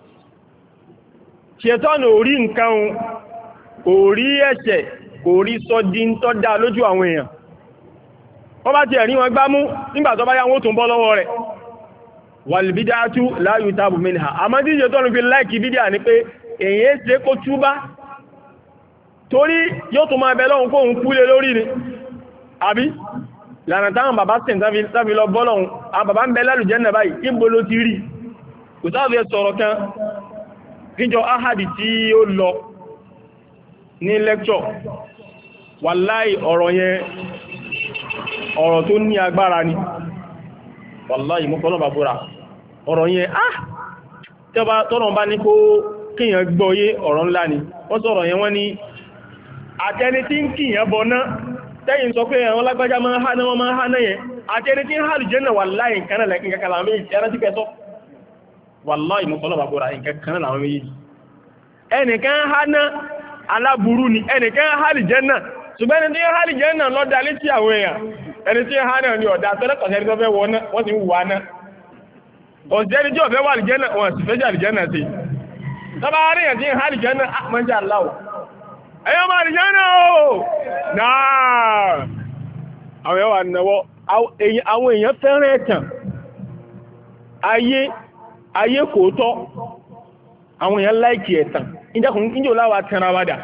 ṣètọ́nù orí nǹkan orí ẹ̀ṣẹ̀ orí sọ́dí tó dá lójú àwọn èèyàn wọ́n bá ti ẹ̀rí wọn gbámú nígbà tó bá yá wọ́n tún bọ́ lọ́wọ́ rẹ̀ wàlìbídáàtú la yutabu minha àmọ́ tí ṣètọ́nù fi láìkì bídíà ní pé èyí ṣe kó túbá torí yóò tún máa bẹ lọ́hun kó ń kúlé lórí ni àbí lànà táwọn bàbá sìn tàbí lọ bọ́lọ̀hun àwọn bàbá ń bẹ lálùjánnà báyìí kí n bó ló ti rí kò sáàfẹ́ sọ̀rọ̀ kan níjọ ahadi tí ó lọ ní lẹ́kṣọ̀ wàláì ọ̀rọ̀ yẹn ọ̀rọ̀ tó ní agbára ni wàláì mú fọ́nà bàbúrà ọ̀rọ̀ yẹn ah tọ́nà bá ní kó kíyàn gbọ́yé ọ̀rọ̀ ńlá ni wọ́n sọ̀rọ̀ yẹn wọ́n ní àtẹni tí ń kíyàn bọ̀ náà tẹ́yìn sọ pé ẹ̀wọ́n lágbájá máa hánà wọ́n máa hánà yẹn àtẹni tí ń hálù jẹ́ náà wàláì nǹkan náà lẹ́kìn kankan láwọn méjì ẹran tí kẹsọ́ wàláì mú fọ́nà bàbúrà nǹkan náà láwọn méjì ẹnìkan hánà aláburú ni ẹnìkan hálì jẹ́ náà ṣùgbọ́n ẹni tí ń hálì jẹ́ náà lọ́dá létí àwọn èèyàn ẹni tí ń hánà ni ọ̀dá tẹ́lẹ̀kọ̀ọ́sẹ́ni tó fẹ́ wọ́n ti ń wà náà ọ̀sẹ́ni tí ọ̀fẹ́ wà àlìjẹ́nà wọ́n sì fẹ́ jẹ́ àlìjẹ́nà sí tọ́bá ríyàn tí ń ha àlìjẹ́nà àmọ́jẹ́ aláwọ̀ ẹ̀yọ́ ma àlìjẹ́nà ooo náà àwọn ẹwà náwọ́ àwọn èèyàn fẹ́ràn ẹ̀tàn ayé ayé kò tọ́ àwọn èèyàn láìkì ẹ̀tàn ìjọ láwà tẹ́rawádà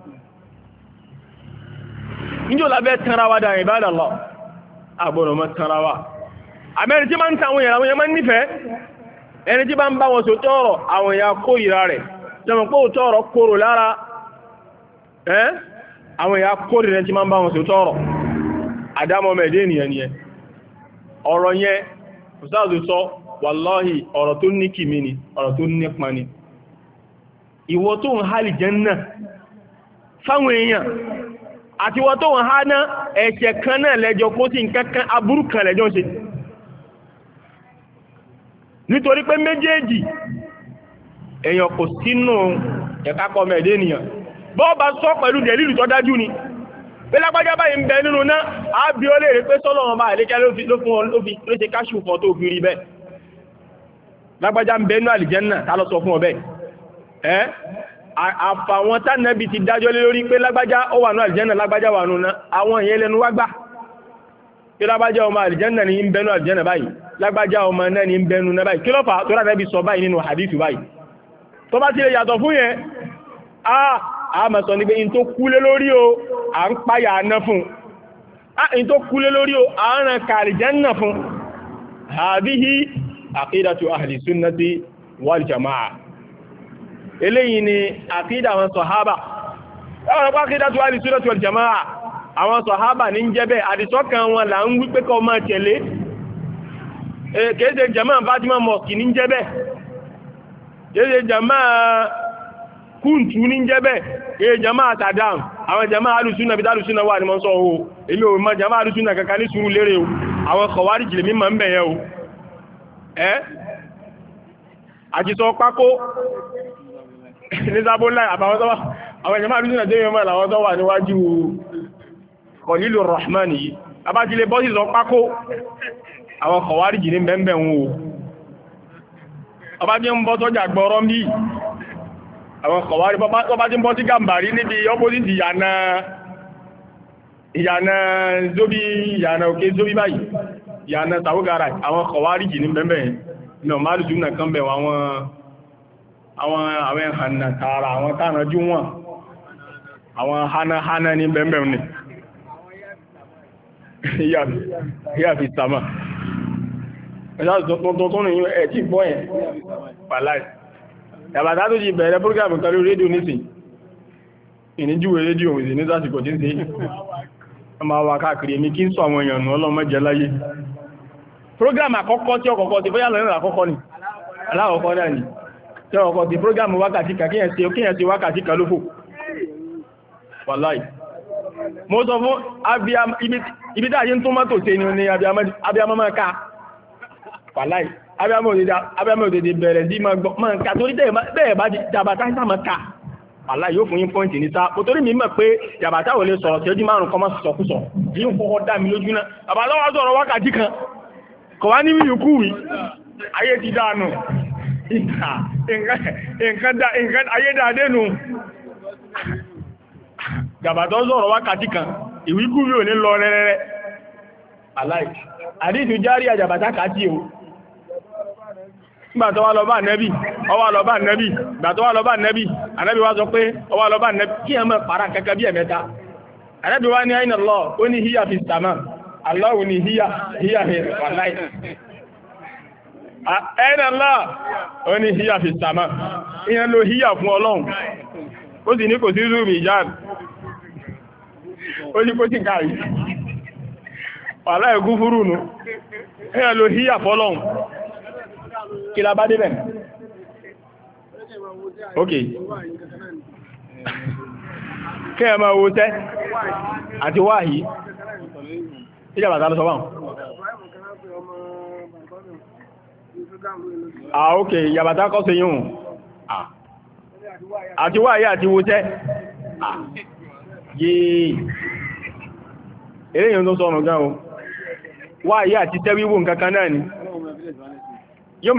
ìjọ lábẹ́ tẹ́rawádà ìbádàlọ́ àgbọ̀nà mọ́ tẹ́rawá àmẹ́rin tí máa ń tàwọn èèyàn àwọn èèyàn máa ń nífẹ̀ẹ́ ẹni tí bá ń bá wọn sọ tọ́rọ̀ àwọn èèyàn kó ìra rẹ̀ jẹmọ̀ pé òtọ́rọ̀ kóró lára ẹ́ àwọn èèyàn kó ìrẹ́ tí máa ń bá wọn sọ tọ́rọ̀ àdámọ́ mẹ́dé ènìyàn yẹn ọ̀rọ̀ yẹn ustaz sọ wàláhì ọ̀rọ̀ tó ní kìmí ni ọ̀rọ̀ tó nípa ni ìwọ tó ń hálì Jánnà fáwọn èèyàn àti ìwọ tó ń há ná ẹ̀ṣẹ̀ kan náà lẹ́jọ́ kó sí nǹkan kan aburú kan lẹ́jọ́ ṣe nítorí pé méjèèjì èèyàn kò sínú ẹ̀kákọ́ mẹ́ẹ̀dé ènìyàn bọ́ bá sọ pẹ̀lú dẹ̀lìlù tó dájú ni pé lágbájá báyìí ń bẹ nínú náà á bí ó lè rí pé sọ́lọ́wọ́n bá àlékẹ́ ló fún ọ ló fi ló ṣe káṣù fún ọ tó fi rí bẹ́ẹ̀ lágbájá ń bẹ nínú àlìjẹ́nnà tá lọ sọ fún ọ bẹ́ẹ̀ ẹ́ àfàwọn tánàbí ti dájọ́ lé lórí pé lágbájá ó wà nínú àlìjẹ́nnà lágbájá wà nínú náà àwọn ìyẹn lẹ́nu wá gbà pé lágbájá ọmọ àlìjẹ́nnà ní ń bẹ nínú àlìjẹ́nnà báyìí lágbájá ọmọ náà ní ń bẹ nínú náà báyìí kí ló fà tó rà nẹ́bí sọ báyìí nínú hadith báyìí tó bá ti lè yàtọ̀ fún yẹn a máa sọ ní pé in tó kúlé lórí o à ń páyà aná fún in tó kúlé lórí o à ń ràn kàrí jẹ́nà fún hadhihi aqidatu ahli sunnati wal jama'a eléyìí ni àkídà àwọn sọ̀hábà ẹwọ̀n ọ̀pá aqidatu ahli sunnati wal jama'a àwọn sọ̀hábà ní jẹ́bẹ̀ àdìsọ́kàn wọn là ń wípé kọ́ máa tẹ̀lé kéèsè jama'a Fatima mosque ní jẹ́bẹ̀ kéèsè jama'a kúntù ní jẹ́bẹ̀ èyí jama àtàdám àwọn jama alùsúnà bí alùsúnà wà ní mọ́ sọ o èmi ò mọ́ jama alùsúnà kankan ní sùúrù lérè o àwọn kọ̀wárí jìlẹ̀ mímọ̀ ń bẹ̀yẹ o ẹ́ àti sọ pákó ní sábónlá àwọn jama alùsúnà jẹ́ mímọ̀ làwọn tó wà níwájú Khalilur Rahman yìí abájílẹ̀ bọ́sì sọ pákó àwọn kọ̀wárí jìlẹ̀ bẹ̀ẹ̀ wọn o ọbájẹ́ ń bọ́ sọ́jà gbọ́rọ́ bí àwọn kọ̀wárí bọ́bá tí ń bọ́ sí gàmbàrí níbi opposite ìyànà ìyànà zóbí ìyànà òkè zóbí báyìí ìyànà sàwógara àwọn kọ̀wárí jì ní bẹ́ẹ̀ ní ọmọdé jù náà kan bẹ̀ àwọn àwọn ẹ̀hànà tààrà àwọn tánàjú wọn àwọn hánà ní bẹ́ẹ̀ ní ìyà fi sàmà ẹ̀sá tuntun ní ẹ̀ tí gbọ́ yẹn pàláì ẹ̀bàtà tó jí bẹ̀rẹ̀ púrógrámù kan lórí rédíò nísìn ìníjúwé rédíò ìsìn ní sásìkò tí ń ṣe ọmọ wa káàkiri èmi kí ń sọ àwọn èèyàn ọlọ́mọ jẹ láyé púrógrámù àkọ́kọ́ tí ọkọ̀kọ́ ti fẹ́yà lọ́nà àkọ́kọ́ ni aláwọ̀kọ́ náà ni tẹ́ ọkọ̀ ti prógámù wákàtí kan kíyàn sí kíyàn sí wákàtí kan lófò wàláì mo sọ fún ibi tí a ṣe ń tún mọ́tò ṣe ni abiyamọ́ máa ká wàláì abiyamọ́ òdèdè bẹ̀rẹ̀ sí máa ká torí bẹ́ẹ̀ bá jàbátá ń sàmọ́ ká wàláì yóò fún yín pọ́ǹtì ní sá o torí mi mọ̀ pé jàbátá ò lè sọ̀rọ̀ tí ó jí márùn kọmọ́ sọ̀kúsọ̀ yí ń kọ́kọ́ dá mi lójú náà àbátá wá sọ̀rọ̀ wákàtí kan kọ̀ wá ní wíyùkú wí ayé ti dánù nǹkan ayé dáadé nù gàbàtọ́ sọ̀rọ̀ wákàtí kan ìwíkú rí ò ní lọ rẹ́rẹ́rẹ́ aláì àdíṣù járí àjàbàtà kàtí o gbàtọ́ wá lọ bá nẹ́bì ọwá lọ bá nẹ́bì gbàtọ́ wá lọ bá nẹ́bì anẹ́bì wá sọ pé ọwá lọ bá nẹ́bì kí ẹ mọ́ para kẹ́kẹ́ bí ẹ̀mẹ́ta anẹ́bì wá ní àìnà lọ ó ní híyà fi sàmà aláwò ní híyà híyà wàláì àìnà lọ ó ní híyà fi sàmà ìyẹn lo híyà fún ọlọ́run ó sì ní kò sí zúrù ìjáàbì ó ní kó sì káàrí wàhálà ẹ̀gún fúrú nù ẹ̀yà ló híyà fọ́lọ́un kí la bá débẹ̀ ok kí ẹ máa wo tẹ́ àti wáhí ìjàbàtà lọ sọ́wọ́n ah ok ìjàbàtà kọ́ sí yíò ah àti wáyé àti wo tẹ́ yìí eléyìn tó sọ̀rọ̀ gan o wáyé àti tẹ́wíwò nǹkankan náà ni yóò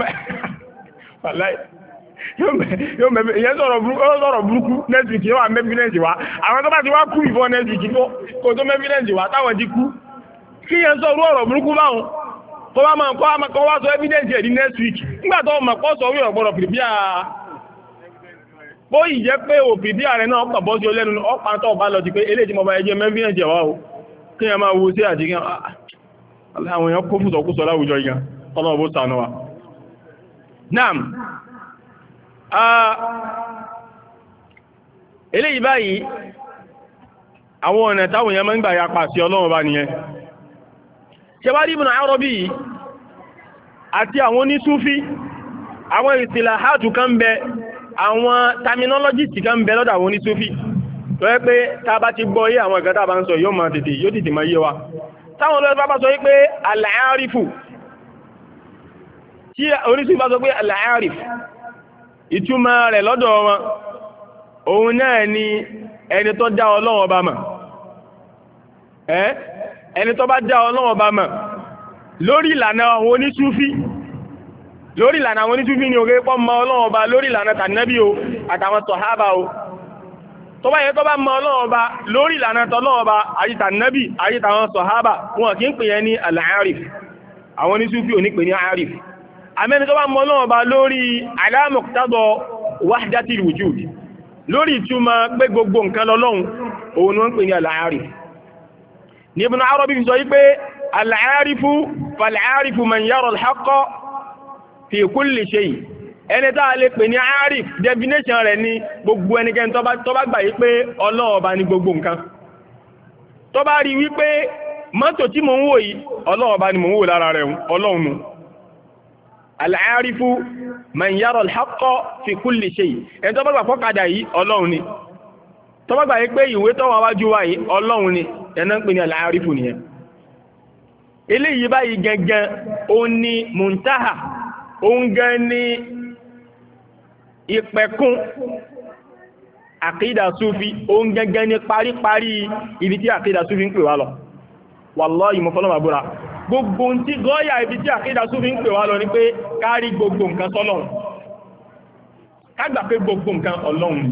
mẹ́ ìyẹn sọ̀rọ̀ burúkú netflix yóò wà mẹ́bílẹ̀nsì wá àwọn tó bá ti wá kú ìfọ́ netflix kò tó mẹ́bílẹ̀nsì wá táwọn ti kú kí yẹn sọ̀rọ̀ ọ̀rọ̀ burúkú báwọn kó bá máa kọ́ wá sọ evidence ẹ̀dí next week nígbàtọ́ ọmọ pọ́ sọ wíwọ̀ gbọ́dọ̀ pìrìpíà bó yìí jẹ́ pé òfìdí ààrẹ náà pà bọ́ sí olẹ́nu ọpàá tó bá lọ ti pé eléjì mọba ẹjẹ́ mẹ́fíẹ̀n jẹ̀wá o kí ẹ máa wo sí àti kí àwọn èèyàn kó fùsọ̀kúsọ láwùjọ ìgbà tọ́lọ̀ bó sànú wa. naam eléyìí báyìí àwọn ọ̀nà táwọn èèyàn máa ń gbà ya pàṣẹ Ọlọ́run bá nìyẹn ṣe bá rí Ibn Arabi àti àwọn onísúfí àwọn ìsìláhátù kan bẹ àwọn terminologist kan bẹ lọ́dọ̀ àwọn onísúfí tó yẹ pé tá bá ti gbọ́ yé àwọn ìgbà tá bá ń sọ yóò máa tètè yóò tètè máa yé wa táwọn olóòrùn bá sọ wípé al-arifu tí onísúfí bá sọ pé al-arif ìtumọ̀ rẹ̀ lọ́dọ̀ wọn òun náà ni ẹni tó dá Ọlọ́run ọba mọ̀ ẹ́ ẹni tó bá dá Ọlọ́run ọba mọ̀ lórí ìlànà àwọn onísúfí lórí ìlànà àwọn onísúfí ni òkè pọ́ mọ̀ Ọlọ́run ọba lórí ìlànà tànẹ́bí o àtàwọn sọ̀hábà o tó bá yẹ tó bá mọ̀ Ọlọ́run ọba lórí ìlànà tọ́lọ́run ọba àti tànẹ́bí àti tàwọn sọ̀hábà wọn kì í pè yẹn ní al-arif àwọn onísúfí ò ní pè ní arif àmẹ́ni tó bá mọ̀ Ọlọ́run ọba lórí ala muqtada wahdatil wujud lórí ìtumọ̀ pé gbogbo nǹkan lọ́lọ́run òun ni wọ́n pè ní al-arif ní Ibn Arabi sọ wípé al-arifu fal-arifu man yara al-haqqa fi kulli shay ẹni tá a lè pè ní arif definition rẹ̀ ní gbogbo ẹnikẹ́ni tó bá gbà yí pé Ọlọ́run ọba ní gbogbo nǹkan tó bá rí wípé mọ́tò tí mò ń wò yìí Ọlọ́run ọba ni mò ń wò lára rẹ̀ Ọlọ́run nù al-arifu man yara al-haqqa fi kulli shay ẹni tó bá gbà fọ́kadà yìí Ọlọ́run ni tó bá gbà yí pé ìwé tó wà wájú wa yìí Ọlọ́run ni ẹ̀nà ń pè ní al-arifu nìyẹn eléyìí báyìí gangan ó ní muntaha ó ń gan ní ìpẹ̀kún àkídà súfí ó ń gangan ní paríparí ibi tí àkídà súfí ń pè wá lọ wallahi mo fọ́lọ́mà búra gbogbo tí gọ́ọ̀yà ibi tí àkídà súfí ń pè wá lọ ní pé kárí gbogbo nǹkan sọ́lọ́run kágbà pé gbogbo nǹkan Ọlọ́run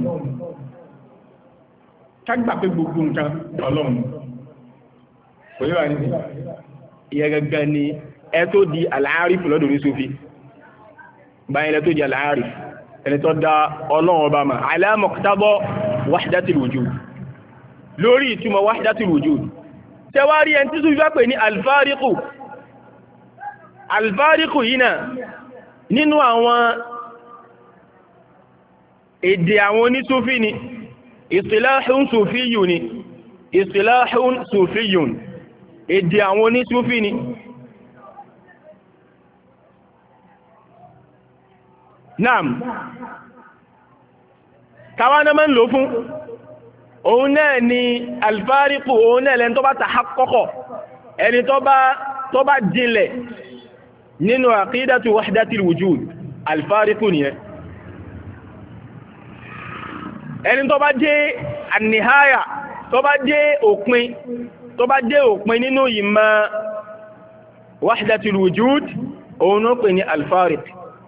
kágbà pé gbogbo nǹkan Ọlọ́run òyíwá ní ìyẹ́ gẹ́gẹ́ ni ẹ tó di al-arif lọ́dọ̀ ní súfí báyìí lẹ́ tó di al-arif ẹni tó dá Ọlọ́run ọba mà ala muqtada wahdatil wujud lórí ìtumọ̀ wahdatil wujud tẹwárí ẹni tí súfí bá pè ní al-fariqu al-fariqu yìí náà nínú àwọn èdè àwọn onísúfí ni istilahun sufiyyun ni istilahun sufiyyun èdè àwọn onísúfí ni naam káwọn máa ń lò fún òun náà ni alfáríkù òun náà lẹ́ni tó bá tahaqqaqa ẹni tó bá tó bá jinlẹ̀ nínú àkídàtù wahdatil wujud alfáríkù nìyẹn ẹni tó bá dé àníháyà tó bá dé òpin tó bá dé òpin nínú ìmọ̀ wahdatil wujud òun náà pè ní alfárík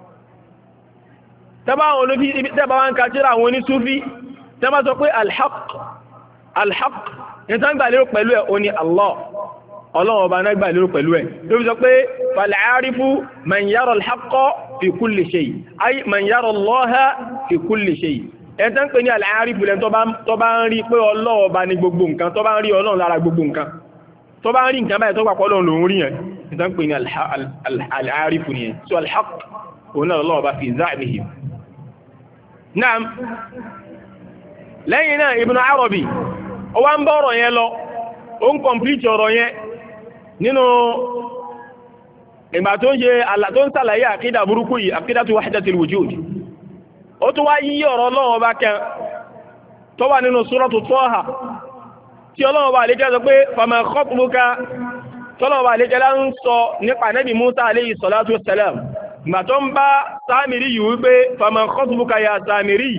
tẹ́bá àwọn olófí tẹ́bá wọn kàtíra àwọn onísúfí tẹ́bá sọ pé alhaq alhaq ní tán gbà lérò pẹ̀lú ẹ̀ o ní Allah ọlọ́wọ́ bá náà gbà lérò pẹ̀lú ẹ̀ tó fi sọ pé fal'arifu man yara alhaqqa fi kulli shay ay man yara Allaha fi kulli shay ẹ̀ tán pè ní al'arifu lẹ́ tó bá ń rí pé ọlọ́wọ́ bá ní gbogbo nǹkan tó bá ń rí ọlọ́run lára gbogbo nǹkan tó bá ń rí nǹkan báyìí tó gbà pọ́lọ́run lòun rí yẹn ẹ̀ tán pè ní al'arifu nìyẹn so alhaq òun náà ọlọ́wọ́ bá fi za'mihi. Naam lẹ́yìn náà Ibn Arabi ó wá ń bá ọ̀rọ̀ yẹn lọ ó ń kọ̀mplíìtì ọ̀rọ̀ yẹn nínú ìgbà tó ń ṣe àlà tó ń sàlàyé àkídà burúkú yìí àkídàtu wahdatil wujud ó tún wá yí ọ̀rọ̀ Ọlọ́run Ọba kan tó wà nínú Suratu Taha tí Ọlọ́run Ọba àlékẹ́ sọ pé fama khatbuka tọ́lọ́run Ọba àlékẹ́ ń sọ nípa Nábì Musa alayhi salatu wassalam ìgbà tó ń bá Sámìrí yìí wípé fama khatbuka ya Sámìrí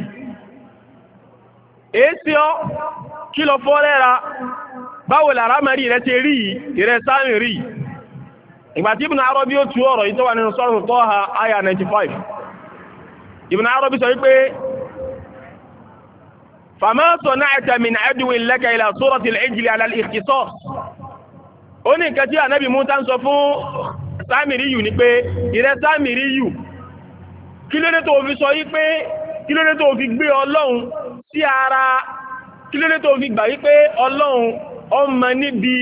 èsì ọ́ kí lọ fọ́ lẹ́ra báwo lára mẹ́rí rẹ̀ ti rí ìrẹ́ Sámìrí ìgbà tí Ibn Arabi ó tú ọ̀rọ̀ yìí tó wà nínú Suratu Taha aya ninety-five Ibn Arabi sọ wípé fama sana'ta min adwin laka ila surati al-ijli ala al-ikhtisas ó ní nǹkan tí Ànábì Mùsá ń sọ fún Sámìrí yìí ni pé ìrẹ́ Sámìrí yìí kí ló dé tó fi sọ yí pé kí ló dé tó fi gbé Ọlọ́run sí ara kí ló dé tó fi gbà wípé Ọlọ́run ọmọ níbi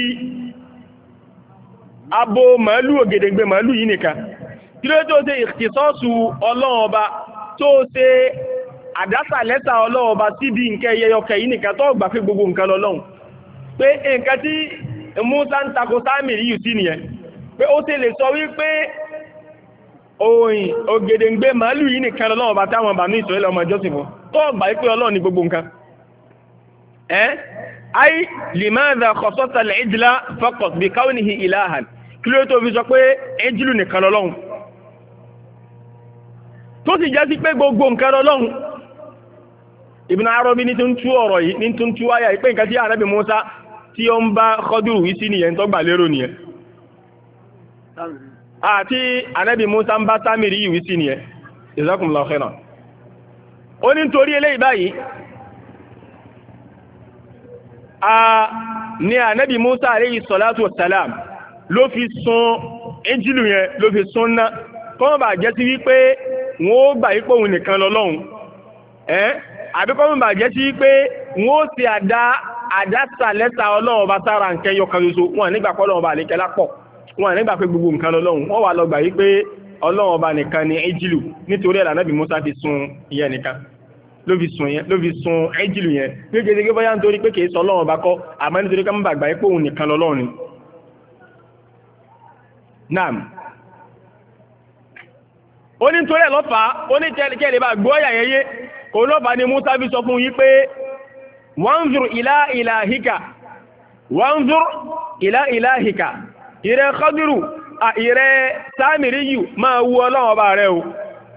abo màálù ògèdègbè màálù yìí nìkan kí ló dé tó ṣe ìkìsọ́sù Ọlọ́run ọba tó ṣe àdásàlẹ́sà Ọlọ́run ọba síbi nǹkan ẹyẹyọkẹ yìí nìkan tó gbà pé gbogbo nǹkan lọ́lọ́run pé nǹkan tí Mùsá ń takò Sámìrí yìí sí nìyẹn pé ó tẹ́ lè sọ wípé òyìn ògèdèǹgbé màálù yìí nìkan lọ́wọ́ bá táwọn bàmí Ísírẹ́lì ọmọ ìjọsìn fún tó gbà wípé Ọlọ́run ní gbogbo nǹkan ẹ́ ay limadha khassasa al-ijla faqat bi kawnihi ilahan kí ló tó fi sọ pé ejìlù nìkan lọ́lọ́run tó sì jẹ́ sí pé gbogbo nǹkan lọ́lọ́run Ibn Arabi ní tún tú ọ̀rọ̀ yìí ní tún tú wáyà pé nǹkan tí Ànábì Mùsá tí ó ń bá Khadiru wí sí nìyẹn tó gbà lérò nìyẹn àti Ànábì Mùsá ń bá Sámìrí yìí wí sí ni ẹ jazakumullahu khairan ó ní nítorí eléyìí báyìí a ní Ànábì Mùsá alayhi salatu wassalam ló fi sun Injilu yẹn ló fi sun ná kọ́mọ̀ bà jẹ́ sí wípé wọ́n ó gbà yípo òun nìkan lọ́lọ́run ẹ́ àbí kọ́mọ̀ bà jẹ́ sí wípé wọ́n ó ti àdá àdásà lẹ́sà Ọlọ́run bá sára nǹkan yọkan ṣoṣo wọn nígbà pọ́ Ọlọ́run bá lè kẹ́lá pọ̀ wọn nígbà pé gbogbo nǹkan lọ́lọ́run wọ́n wà lọ gbà yí pé Ọlọ́run ọba nìkan ni Injilu nítorí ẹ̀ l'Ànábì Mùsá fi sun ìyẹn nìkan ló fi sun yẹn ló fi sun Injilu yẹn bí ó gẹ́gẹ́ bóyá nítorí pé kìí sọ Ọlọ́run ọba kọ́ àmọ́ nítorí ká má bàgbà yí pé òun nìkan lọ́lọ́run ni. Naam ó ní nítorí ẹ̀ lọ́fàá ó ní kẹ́lẹ́ lè bá gbọ́ ọ̀yà yẹn yé òun lọ́fàá ni Mùsá fi sọ fún yí pé wanzur ila ilahika wanzur ila ilahika ìrẹ́ Khadiru ìrẹ́ Sámìrí yìí máa wú Ọlọ́run ọba rẹ̀ o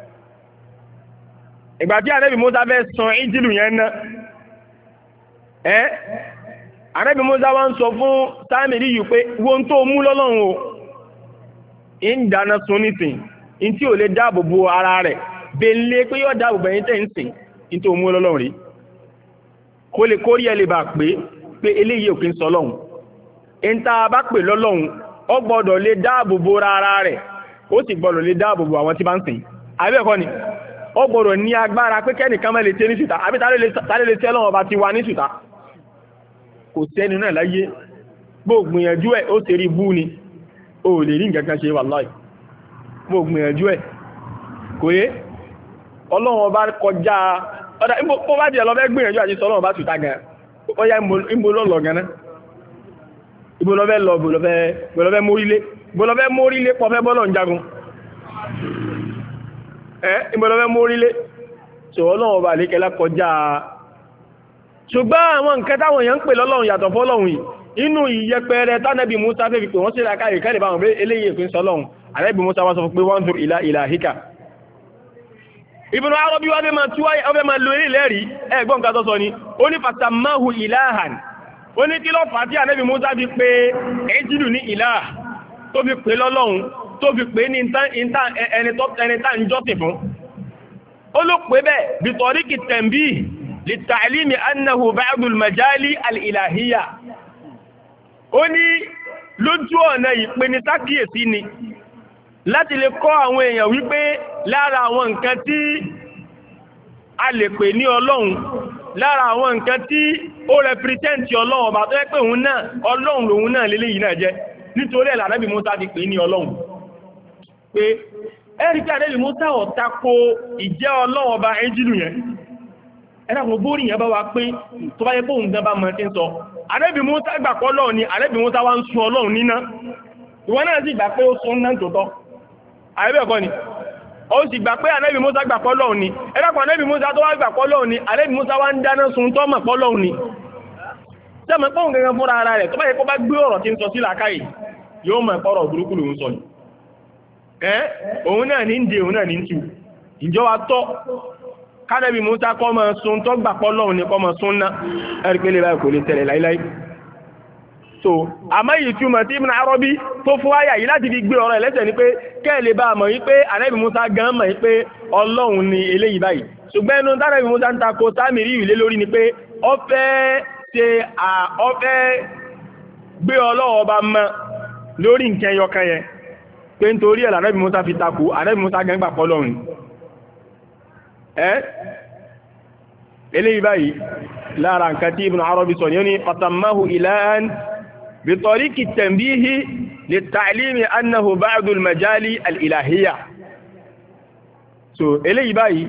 ìgbà tí Ànábì Mùsá fẹ́ san Injilu yẹn ná ẹ́ Ànábì Mùsá wá ń sọ fún Sámìrí yìí pé wọ́n tó mú lọ́lọ́run o ń dáná sun nísìn in tí ò lè dáàbò bo ara rẹ̀ bèèlé pé yóò dáàbò bẹ̀yìn tẹ́ ń sìn in tó mú lọ́lọ́run rí kó lè kórí ẹ lè bà pé pé eléyìí ò kí ń sọ lọ́hun ń tá a bá pè lọ́lọ́run ó gbọ́dọ̀ lè dáàbò bo ara rẹ̀ ó sì gbọ́dọ̀ lè dáàbò bo àwọn tí bá ń sìn àbí ẹ̀kọ́ ni ó gbọ́dọ̀ ní agbára pé kẹ́nìkan má lè tẹ́ ní ṣùtá àbí tálẹ́ lè tẹ́ lọ́wọ́ bá ti wà ní ṣùtá kò sẹ́ni náà láyé bó gbìyànjú ẹ̀ ó ṣe rí bú ni ó lè rí nǹkan kan ṣe wallahi bó gbìyànjú ẹ̀ kò yé Ọlọ́run bá kọjá ọ̀dá ìbò bá jẹ́ lọ bẹ́ gbìyànjú àti sọ Ọlọ́run bá ṣùtá gan ó yá ìbò lọ́lọ́ gan náà ibo lọ fẹ́ lọ bò lọ fẹ́ mórílé bò lọ fẹ́ mórílé pọ̀ fẹ́ bọ́lọ̀ ń jagun ẹ́ ìbọ̀lọ́fẹ́ mórílé tí ọlọ́run ọba àlékẹ́lá kọjá ṣùgbọ́n àwọn nǹkan táwọn èèyàn ń pè lọ́lọ́run yàtọ̀ fọ́lọ́run yìí inú ìyẹpẹrẹ tánẹ́bì Musa fẹ́ fi pè wọ́n sí ìlàkàyè kẹ́lẹ̀ bá wọn pé eléyìí èkó ń sọlọ́run ànẹ́bì Musa wá sọ fún pé wọ́n ń dùn ìlà ìlàhíkà Ibn Arabi wá bẹ́ máa tú ọbẹ̀ máa lo ilé lẹ́rí ẹgbọ́n nǹkan tó sọ ni ó ní fasamahu ilahan ó ní kí ló fà á tí ànẹ́bì Musa fi pé ejilu ní ìlà tó fi pè lọ́lọ́run tó fi pè ní ẹni tá ń jọ́sìn fún ó ló pè bẹ́ẹ̀ bí tọ́ríkì tẹ̀m̀bí lè tàìlímì annahu ba'dul majali al-ilahiyya ó ní lójú ọ̀nà ìpeni sákìyèsí ni láti lè kọ́ àwọn èèyàn wípé lára àwọn nǹkan tí a lè pè ní ọlọ́run lára àwọn nǹkan tí ó rẹpírítẹ́ǹtì ọlọ́run ọba tó yẹ pé òun náà ọlọ́run lòun náà lélẹ́yìí náà jẹ́ nítorí ẹ̀ l'Ànábì Mùsá ti pè ní ọlọ́run pé ẹ̀rí pé Ànábì Mùsá ọ̀tá kó ìjẹ́ ọlọ́run ọba ẹjílù yẹn ẹ̀rọ bórí yẹn bá wa pé tó bá yẹ kóhùn gan bá mọ́ tí ń sọ Ànábì Mùsá gbà pé Ọlọ́run ni Ànábì Mùsá wá ń sun Ọlọ́run níná ìwọ náà sì gbà pé ó sun náà tòótọ́ àyẹ́bẹ̀ẹ̀kọ́ ni ó sì gbà pé Ànábì Mùsá gbà pé Ọlọ́run ni ẹ̀rọ̀pọ̀ Ànábì Mùsá tó wá gbà pé Ọlọ́run ni Ànábì Mùsá wá ń dáná sun tó mọ̀ pé Ọlọ́run ni sẹ́mọ̀ pé òun gangan fúnra ara rẹ̀ tó bá yẹ kó bá gbé ọ̀rọ̀ tí ń sọ sí làákàyè yóò mọ̀ pọ̀rọ̀ burúkú lòun sọ ni ẹ́ òun náà ní ń de òun náà ní ń tu ìjọ wa tọ́ kánàbí Mùsá kọ́ mọ́ sun tó gbà pọ́ lọ́hun ní kọ́ mọ́ sun ná ẹ̀rí pé lè báyìí kò lè tẹ̀lẹ̀ láíláí so àmọ́ yìí túmọ̀ tí Ibn Arabi tó fún àyà yìí láti fi gbé ọ̀rọ̀ ẹlẹ́sẹ̀ ni pé kẹ́ẹ̀lẹ́ bá mọ̀ yí pé ànábì Mùsá gan mọ̀ yí pé Ọlọ́hun ni eléyìí báyìí ṣùgbọ́n ẹnu tánàbí Mùsá ń takò Sámírì yìí lé lórí ni pé ó fẹ́ ṣe ó fẹ́ gbé Ọlọ́hun ọba mọ́ lórí nǹkan ẹyọkan yẹn pé nítorí ẹ̀ lànábì Mùsá fi takò ànábì Mùsá gan gbà pọ́ lọ́hun ẹ́ eléyìí báyìí lára nǹkan tí Ibn Arabi sọ ní fasammahu ilahan bi tariqi tanbihi li ta'limi annahu ba'du al-majali al-ilahiyya so eléyìí báyìí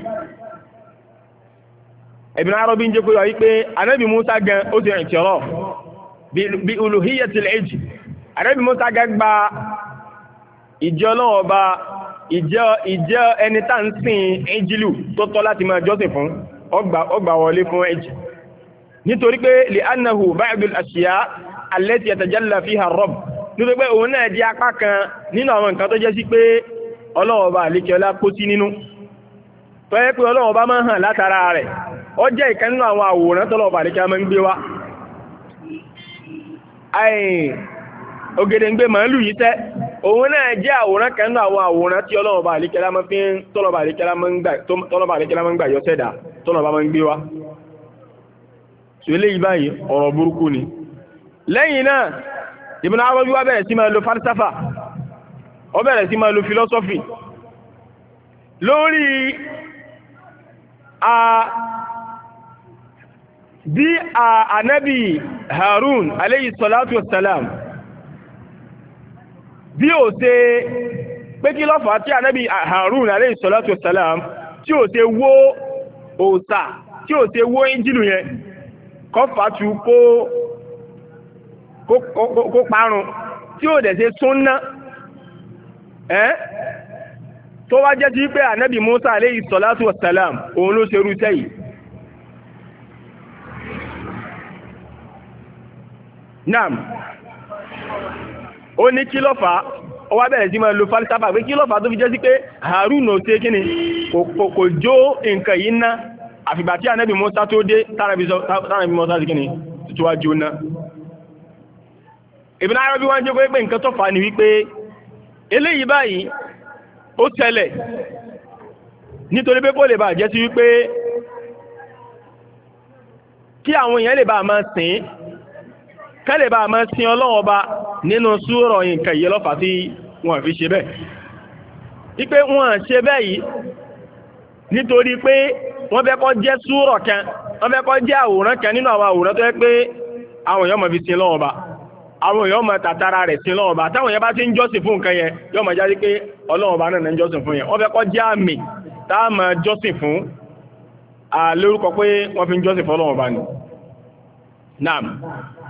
Ibn Arabi ń jẹ́ kó yọ wípé Ànábì Mùsá gan ó ti i'tiraf bi uluhiyyati al-ijl Ànábì Mùsá gan gba ìjọ náà ọba ìjẹ́ ìjẹ́ ẹni tá ń sìn ẹjìlú tó tọ́ láti máa jọ́sìn fún ọgbà wọlé fún ẹjì nítorí pé lè annahu ba'dul ashiya allati yatajalla fiha ar-rabb nítorí pé òun náà di apá kan nínú àwọn nǹkan tó jẹ́ sí pé Ọlọ́run Ọba àlékẹ́ọlá kó sí nínú tó yẹ pé Ọlọ́run Ọba máa hàn látara rẹ̀ ó jẹ́ ìkan nínú àwọn àwòrán tọ́lọ́run Ọba àlékẹ́ọlá máa ń gbé wá ògèdèǹgbè màálù yìí tẹ́ òun náà jẹ́ àwòrán kan náà àwọn àwòrán tí Ọlọ́run bá àlékẹ́lá máa fi ń tọ́lọ̀bà àlékẹ́lá máa ń gbà yọ sẹ́dà tọ́lọ̀bà máa ń gbé wá tí ó lè yí báyìí ọ̀rọ̀ burúkú ni lẹ́yìn náà Ibn Arabi wá bẹ̀rẹ̀ sí máa lo falsafa ó bẹ̀rẹ̀ sí máa lo philosophy lórí a bí a Ànábì Harun alayhi salatu wassalam bí ó ṣe pé kí ló fà á tí Ànábì Harun alayhi salatu wassalam tí ó ṣe wó òòṣà tí ó ṣe wó ìjìlù yẹn kọ́ fàtú kó parun tí ó dẹ̀ ṣe súnná ẹ́ tó wá jẹ́ sí pé Ànábì Mùsá alayhi salatu wassalam òun ló ṣe rú sẹ́yìí naam ó ní kí ló fà á ó wá bẹ̀rẹ̀ sí máa lo falsafa pé kí ló fà á tó fi jẹ́ sí pé Harun ò ṣe kíni kò jó nǹkan yìí ná àfìgbà tí Ànábì Mùsá tó dé tánàbí Mùsá sí kíni tó wá jó ná Ibn Arabi wọ́n jẹ́ pé nǹkan tó fà á ní wípé eléyìí báyìí ó tẹ́lẹ̀ nítorí pé kó lè bá jẹ́ sí wípé kí àwọn èèyàn lè bá máa sìn kẹ́lẹ̀ bá máa sin Ọlọ́run Ọba nínú súrọ̀ nǹkan yìí lọ́fà tí wọ́n fi ṣe bẹ́ẹ̀ wípé wọ́n ṣe bẹ́ẹ̀ yìí nítorí pé wọ́n fẹ́ kó jẹ́ súrọ̀ kan wọ́n fẹ́ kó jẹ́ àwòrán kan nínú àwọn àwòrán tó yẹ pé àwọn èèyàn máa fi sin Ọlọ́run Ọba àwọn èèyàn máa tàtàrà rẹ̀ sin Ọlọ́run Ọba táwọn èèyàn bá ti ń jọ́sìn fún nǹkan yẹn yóò máa jáde pé Ọlọ́run Ọba náà ń jọ́sìn fún yẹn wọ́n fẹ́ kó jẹ́ àmì tá a máa jọ́sìn fún lórúkọ pé wọ́n fi ń jọ́sìn fún Ọlọ́run Ọba ni. Naam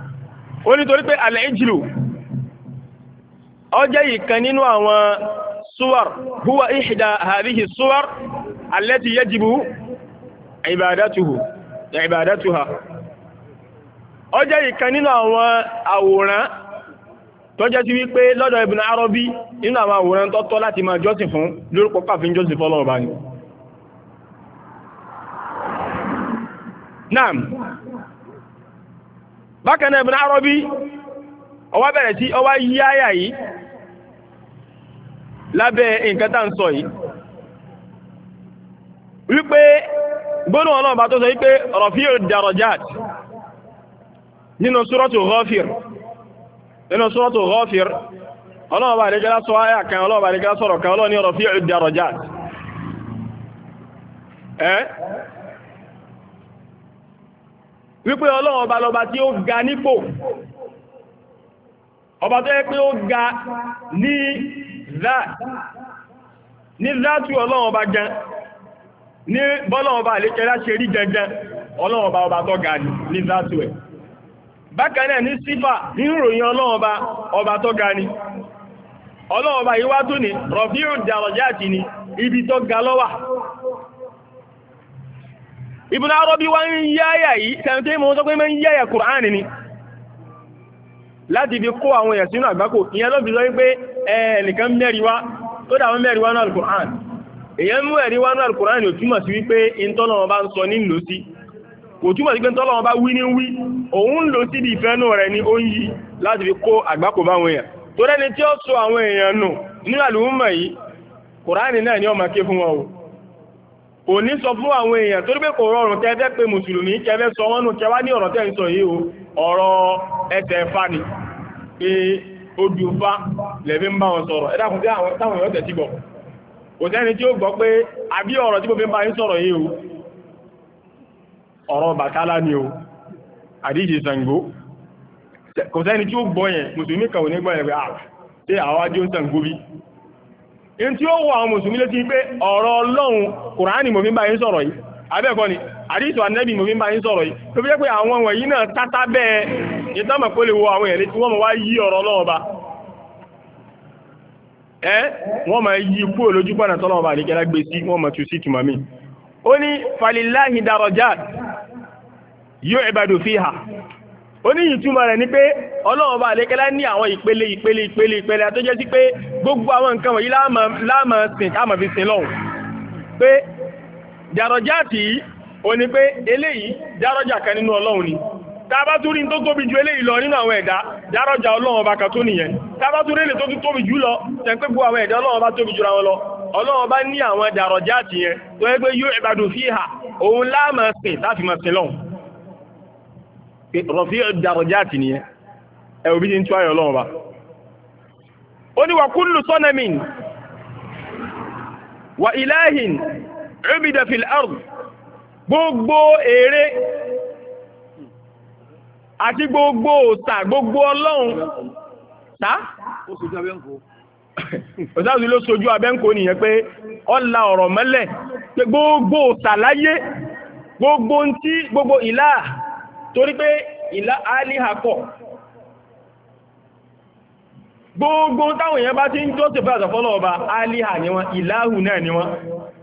ó nítorí pé al-ijlu ó jẹ́ ìkan nínú àwọn الصور هو إحدى هذه الصور التي يجب عبادته عبادتها ó jẹ́ ìkan nínú àwọn àwòrán tó jẹ́ sí wípé lọ́dọ̀ Ibn Arabi nínú àwọn àwòrán tó tọ́ láti máa jọ́sìn fún lórúkọ pàfin jọ́sìn fọ́lọ́run bá ní. Naam, bákan náà Ibn Arabi ó wá bẹ̀rẹ̀ sí ó wá yí àyà yìí lábẹ́ nǹkan tá ń sọ yìí wípé gbónú Ọlọ́run bá tó sọ wípé rafi'ud darajat nínú suratu Ghafir nínú suratu Ghafir Ọlọ́run bá lẹ́gẹ́lá sọ àyà kan Ọlọ́run bá lẹ́gẹ́lá sọ̀rọ̀ kan Ọlọ́run ní rafi'ud darajat ẹ́ wípé Ọlọ́run ọba lọba tí ó ga nípò ọba tó yẹ pé ó ga ní zat ní zátù Ọlọ́run ọba gan ní bọ́lọ́run ọba àlékẹ́lá ṣe rí gangan Ọlọ́run ọba ọba tó ga ní zátù ẹ̀ bákan náà ní sífà nínú ìròyìn Ọlọ́run ọba ọba tó ga ní Ọlọ́run ọba yìí wá tún ní rafi'ud darajati ní ibi tó ga lọ́wà. Ibn Arabi wá ń yáyà yìí tẹ́ntẹ́ mọ́ tó pé mẹ́ ń yáyà Kùránì ni láti fi kó àwọn èèyàn sínú àgbákò ìyẹn ló fi sọ wípé ẹnìkan mẹ́rin wá tó dáwọn mẹ́rin wá náà Al-Qur'an èyàn mú ẹ̀rí wá náà Al-Qur'an ò túmọ̀ sí wípé ìntọ́lọ́wọ́ bá ń sọ ní lò sí kò túmọ̀ sí pé ìntọ́lọ́wọ́ bá wí ní wí òun lò sí bí ìfẹ́nú rẹ̀ ní ó ń yí láti fi kó àgbákò báwọn èèyàn tó rẹ́ni tí ó sọ àwọn èèyàn nù nínú àlùmọ̀ yìí Kùránì náà ni ó máa ké fún wọn o kò ní sọ fún àwọn èèyàn tó rí pé kò rọrùn tẹ́ẹ̀fẹ́ pé mùsùlùmí kẹfẹ́ sọ wọ́n nù kẹwàá ní ọ̀rọ̀ tẹ́ ń sọ yìí o ọ̀rọ̀ ẹsẹ̀ ẹ̀fà ni pé ojú fa lẹ́bí ń bá wọn sọ̀rọ̀ ẹ̀dàkùn tí àwọn táwọn èèyàn tẹ̀sí gbọ́ kò sẹ́ni tí ó gbọ́ pé àbí ọ̀rọ̀ tí mo fi ń bá yín sọ̀rọ̀ yìí o ọ̀rọ̀ Bàtálá ni o àdíjì Ṣàngó kò sẹ́ni tí ó gbọ́ yẹn mùsùlùmí kan ò ní gbọ́ yẹn pé à ṣé àwọn ajó ń Ṣàngó bí in tí ó wọ àwọn mùsùlùmí létí pé ọ̀rọ̀ Ọlọ́run Kùránì mo fi ń bá yín sọ̀rọ̀ yìí abẹ́ẹ̀kọ́ ni àdíṣù Ànábì mo fi ń bá yín sọ̀rọ̀ yìí tó fi jẹ́ pé àwọn wọ̀nyí náà tátá bẹ́ẹ̀ ìtàmà pé lè wo àwọn èèyàn létí wọ́n mọ̀ wá yí ọ̀rọ̀ Ọlọ́run bá ẹ́ wọ́n mọ̀ yí kú olójú pọ̀nà tọ́lọ́run bá ní kẹ́lá gbé sí wọ́n mọ̀ tú sí tùmọ̀ mi ó ní falillahi darajat yu'badu fiha ó ní ìtumọ̀ rẹ̀ ní pé Ọlọ́run bá lékẹ́lá ní àwọn ìpele ìpele ìpele ìpele tó jẹ́ sí pé gbogbo àwọn nǹkan wọ̀nyí láàmà sìn káàmà fi sin lọ́hùn pé dàrọ̀jáàtì ó ní pé eléyìí dárọ́jà kan nínú Ọlọ́run ni tàbá tún rí tó tóbi ju eléyìí lọ nínú àwọn ẹ̀dá dárọ́jà Ọlọ́run ọba kan tó nìyẹn tàbá tún rí lè tó tún tóbi jù lọ tẹ́ pé gbogbo àwọn ẹ̀dá Ọlọ́run ọba tóbi jùra wọn lọ Ọlọ́run ọba ní àwọn dàrọ̀jáàtì yẹn tó yẹ pé yóò ìbàdù fiha òun láàmà sìn láti máa sin lọ́hùn rọ̀fí dàrọ̀jáàtì nìyẹn ẹ̀wọ̀ bí i ń tó ayọ̀ Ọlọ́run ọba ó ní wa kullu sanamin wa ilahin ubida fil ard gbogbo ère àti gbogbo òsà gbogbo Ọlọ́run tá òsáàzù ló sojú abẹ́ǹkó nìyẹn pé ọlá ọ̀rọ̀ mẹ́lẹ̀ pé gbogbo òsà láyé gbogbo ń tí gbogbo ìlà torí pé ìlà alíhà pọ̀ gbogbo táwọn èèyàn bá ti ń jọ́sìn fún àtàfọ́lọ́ ọba alíhà ni wọ́n ìláhù náà ni wọ́n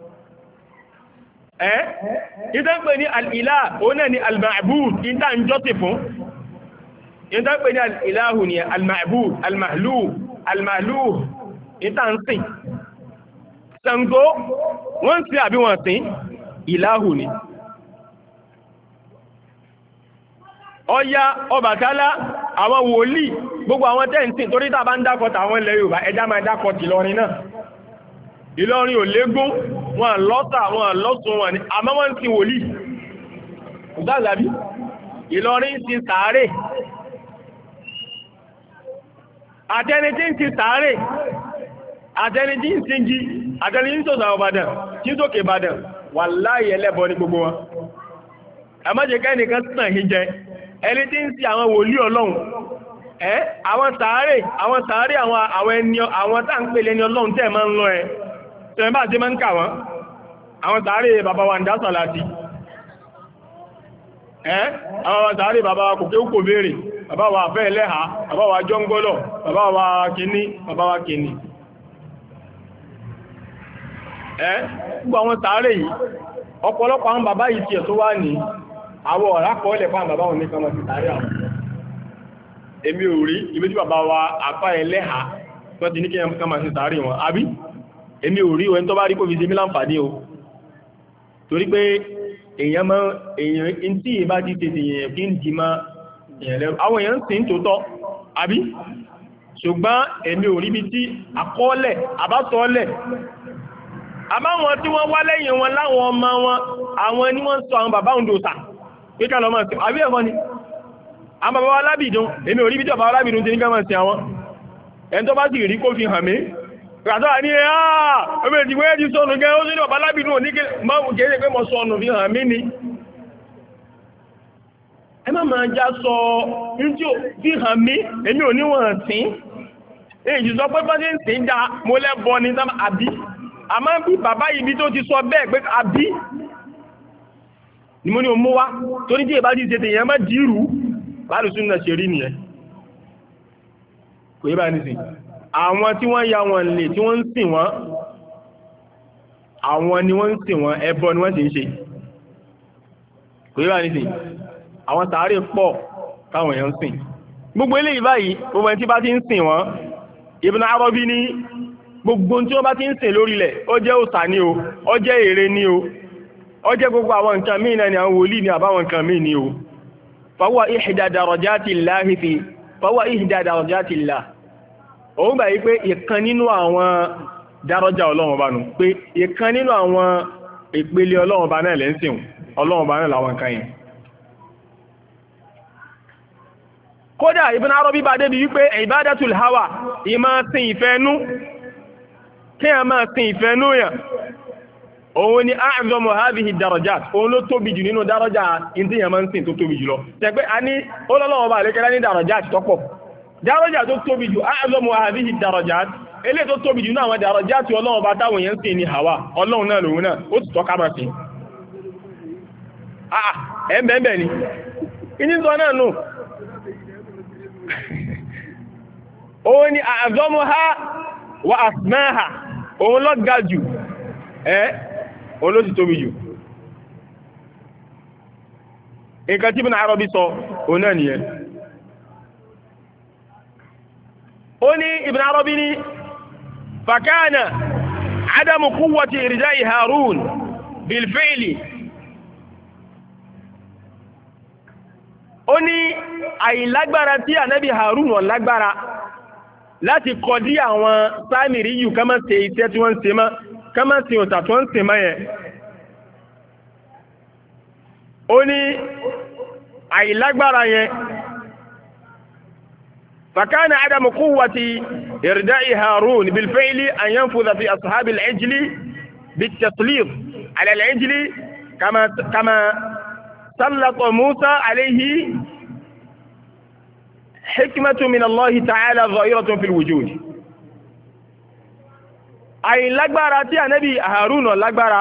ẹ́ ìtàn pè ní alìlá òun náà ni al-ma'bud ìtà ń jọ́sìn fún ìtàn pè ní alìláhù ni al-ma'bud al-mahlu al-mahlu ìtà ń sìn Ṣàngó wọ́n sí àbí wọ́n sìn ìláhù ni Ọya Ọbàtálá àwọn wòlíì gbogbo àwọn tẹ́ǹtì torí tàà bá ń dákọ̀tà àwọn ilẹ̀ Yorùbá ẹjá máa dákọ̀tì Ìlọrin náà Ìlọrin ò légún wọn lọ́tà wọn lọ́tún wọn ni àmọ́ wọ́n ti wòlíì ìgbàzàbí Ìlọrin ti sàárè àtẹni tí ń ti sàárè àtẹni tí ń ti jí àtẹni tí ń tó sàrọ̀ Ìbàdàn tí ń tókè Ìbàdàn wàláhì ẹlẹ́bọ ní gbogbo wọn ẹmọ́jẹ̀kẹ́ nìkan tàn hí jẹ ẹni tí ń sí àwọn wòlíì Ọlọ́run ẹ́ àwọn sàárè àwọn sàárè àwọn ẹni àwọn tá ń pèlè ní Ọlọ́run tẹ́ máa ń lọ ẹ tẹ́ bá tí máa ń kà wọ́n àwọn sàárè bàbá wa ń dá sàláti ẹ́ àwọn sàárè bàbá wa kòkè kò béèrè bàbá wa fẹ́ ẹlẹ́ha bàbá wa jọ́ngọ́lọ̀ bàbá wa kìíní bàbá wa kìíní ẹ́ gbogbo àwọn sàárè yìí ọ̀pọ̀lọpọ̀ àwọn bàbá yìí tiẹ̀ tó wá ní àwọn ọ̀rá kọ́ọ̀lẹ̀ fún àwọn bàbá wọn ní kan sí sàárè àwọn èmi ò rí ibi tí bàbá wa àpá ẹlẹ́hà tó ti ní kí ẹmọ́ kama sí sàárì wọn àbí èmi ò rí ẹni tó bá rí kó fi sí mílá ń fàdí o torí pé èyàn mọ́ èyàn tí ìbá ti tètè èyàn kí ń dì má èyàn lẹ́rù àwọn èyàn sì ń tòótọ́ àbí ṣùgbọ́n èmi ò rí bí tí àkọọ́lẹ̀ àbátọ́ọ́lẹ̀ àbáwọn tí wọ́n wá lẹ́yìn wọn láwọn ọmọ wọn àwọn ni wọ́n sọ àwọn bàbá òǹdòsà pé ká lọ mọ́ sí àbí ẹ̀kọ́ ni àwọn bàbá alábìdún èmi ò rí bí tí bàbá alábìdún ti ní káàmà sí àwọn ẹni tó bá sì rí kó fi hàn mí ràtọ́ ní àà ọmọ ìdìwé ti sọ́nù gẹ́ ó sí ní bàbá alábìdún ní kéèkéé pé mọ́ sọ́nù fi hàn mí ni ẹ má máa já sọ ní fi hàn mí èmi ò níwọ̀n tí èyí sọ pé bá sí ń tí já mo lẹ́bọ ní sábà àbí àmọ́ bí bàbá ibi tó ti sọ bẹ́ẹ̀ pé àbí ni mo ní o mú wá torí tí ìbá ti ṣe tèèyàn má dìrú láàrùsùn náà ṣe rí nìyẹn kò yí bá ní sí àwọn tí wọ́n ya wọn lè tí wọ́n ń sìn wọ́n àwọn ni wọ́n ń sìn wọ́n ẹbọ ni wọ́n sì ń ṣe kò yí bá ní sí àwọn sàárè pọ̀ táwọn èèyàn ń sìn gbogbo eléyìí báyìí gbogbo ẹni tí bá ti ń sìn wọ́n Ibn Arabi ní gbogbo tí wọ́n bá ti ń sìn lórílẹ̀ ó jẹ́ òsà ní o ó jẹ́ ère ní o ó jẹ́ gbogbo àwọn nǹkan míì náà ni àwọn wòlíì ní àbáwọn nǹkan míì ní o fàwọ́ ìhìdá darajati Allahi fi fàwọ́ ìhìdá darajati Allah òun bá yí pé ìkan nínú àwọn dárọjá Ọlọ́run bá nù pé ìkan nínú àwọn ìpele Ọlọ́run bá náà lẹ́sìn Ọlọ́run bá náà láwọn kan yẹn kódà Ibn Arabi bá débi wípé ibadatul hawa ìmá sin ìfẹ́nú kí a máa sin ìfẹ́nú yàn òun ni a'zamu hadhihi darajat òun ló tóbi jù nínú dárọjá ìdí yàn máa ń sìn tó tóbi jù lọ tẹ́gbẹ́ a ní olólọ́wọ́ bá lékẹ́lá ní darajat tó pọ̀ dárọjá tó tóbi jù a'zamu hadhihi darajat elé tó tóbi jù náà àwọn darajat tí Ọlọ́run bá táwọn yẹn sìn ní hawa Ọlọ́run náà lòun náà ó sì tọ́ka máa sìn ah ẹ̀mẹ́mẹ́ ni ìní sọ náà nù òun ni a'zamuha wa asmaha òun ló ga jù ẹ́ òun ló sì tóbi jù nǹkan tí Ibn Arabi sọ òun náà nìyẹn ó ní Ibn Arabi ní fakana adamu quwwati irja'i Harun bil fi'li ó ní àìlágbára tí ànábì Harun wọ́n lágbára láti kọdí àwọn Sámìrí yìí ká má ṣe iṣẹ́ tí wọ́n ń ṣe mọ́ ká má ṣe òtà tó ń ṣe mọ́ yẹn ó ní àìlágbára yẹn fakana adamu quwwati irda'i Harun bilfi'li an yanfudha fi ashabil ijli bitaslir ala al-ijli kama kama sallata Musa alayhi hikmatu min Allah ta'ala zahiratun fil wujud ay lágbára tí ànábì Harun lágbára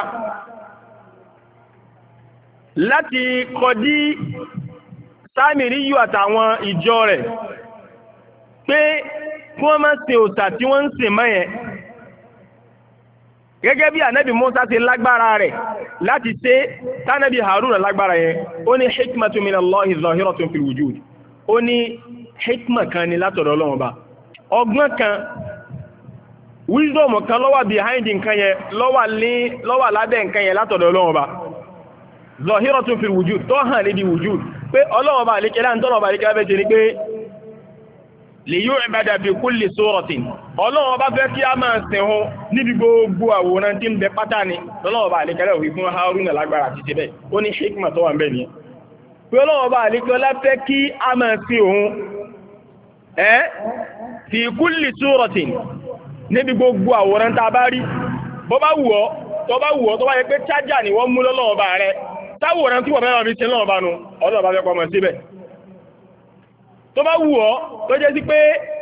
láti kọdí Sámìrí yìí àtàwọn ìjọ rẹ̀ pé kí wọ́n má ṣe òsà tí wọ́n ń ṣe mọ́ yẹn gẹ́gẹ́ bí ànábì Musa ti lágbára rẹ̀ láti ṣe tánàbí Harun lágbára yẹn ó ní hikmatu min Allah zahiratun fil wujud ó ní hikma kan ni látọ̀dọ̀ Ọlọ́run Ọba ọgbọ́n kan wisdom kan ló wà behind nǹkan yẹn ló wà ní ló wà lábẹ́ nǹkan yẹn látọ̀dọ̀ Ọlọ́run Ọba zahiratun fil wujud tó hàn níbi wujud pé Ọlọ́run Ọba àlékẹ́lá ń tọ́lọ̀ Ọba àlékẹ́lá fẹ́ ṣe ni pé li yu'bada fi kulli suratin Ọlọ́run Ọba fẹ́ kí a máa sìn hún níbi gbogbo àwòrán tí ń bẹ pátá ni Ọlọ́run Ọba àlékẹ́lá òfin fún Haruna lágbára àti ṣe bẹ́ẹ̀ ó ní hikma tó wà ń bẹ nìyẹn pé Ọlọ́run Ọba àlékẹ́lá fẹ́ kí a máa sìn òun ẹ́ fi kulli suratin níbi gbogbo àwòrán tá bá rí bó bá wù ọ́ tó bá wù ọ́ tó bá yẹ pé chájà ni wọ́n mú lọ́lọ́wọ́ bá rẹ táwòrán tí wọ́n mẹ́wàá fi ṣe lọ́wọ́ bá nu Ọlọ́run bá fẹ́ kọ́ mọ̀ síbẹ̀ tó bá wù ọ́ tó jẹ́ sí pé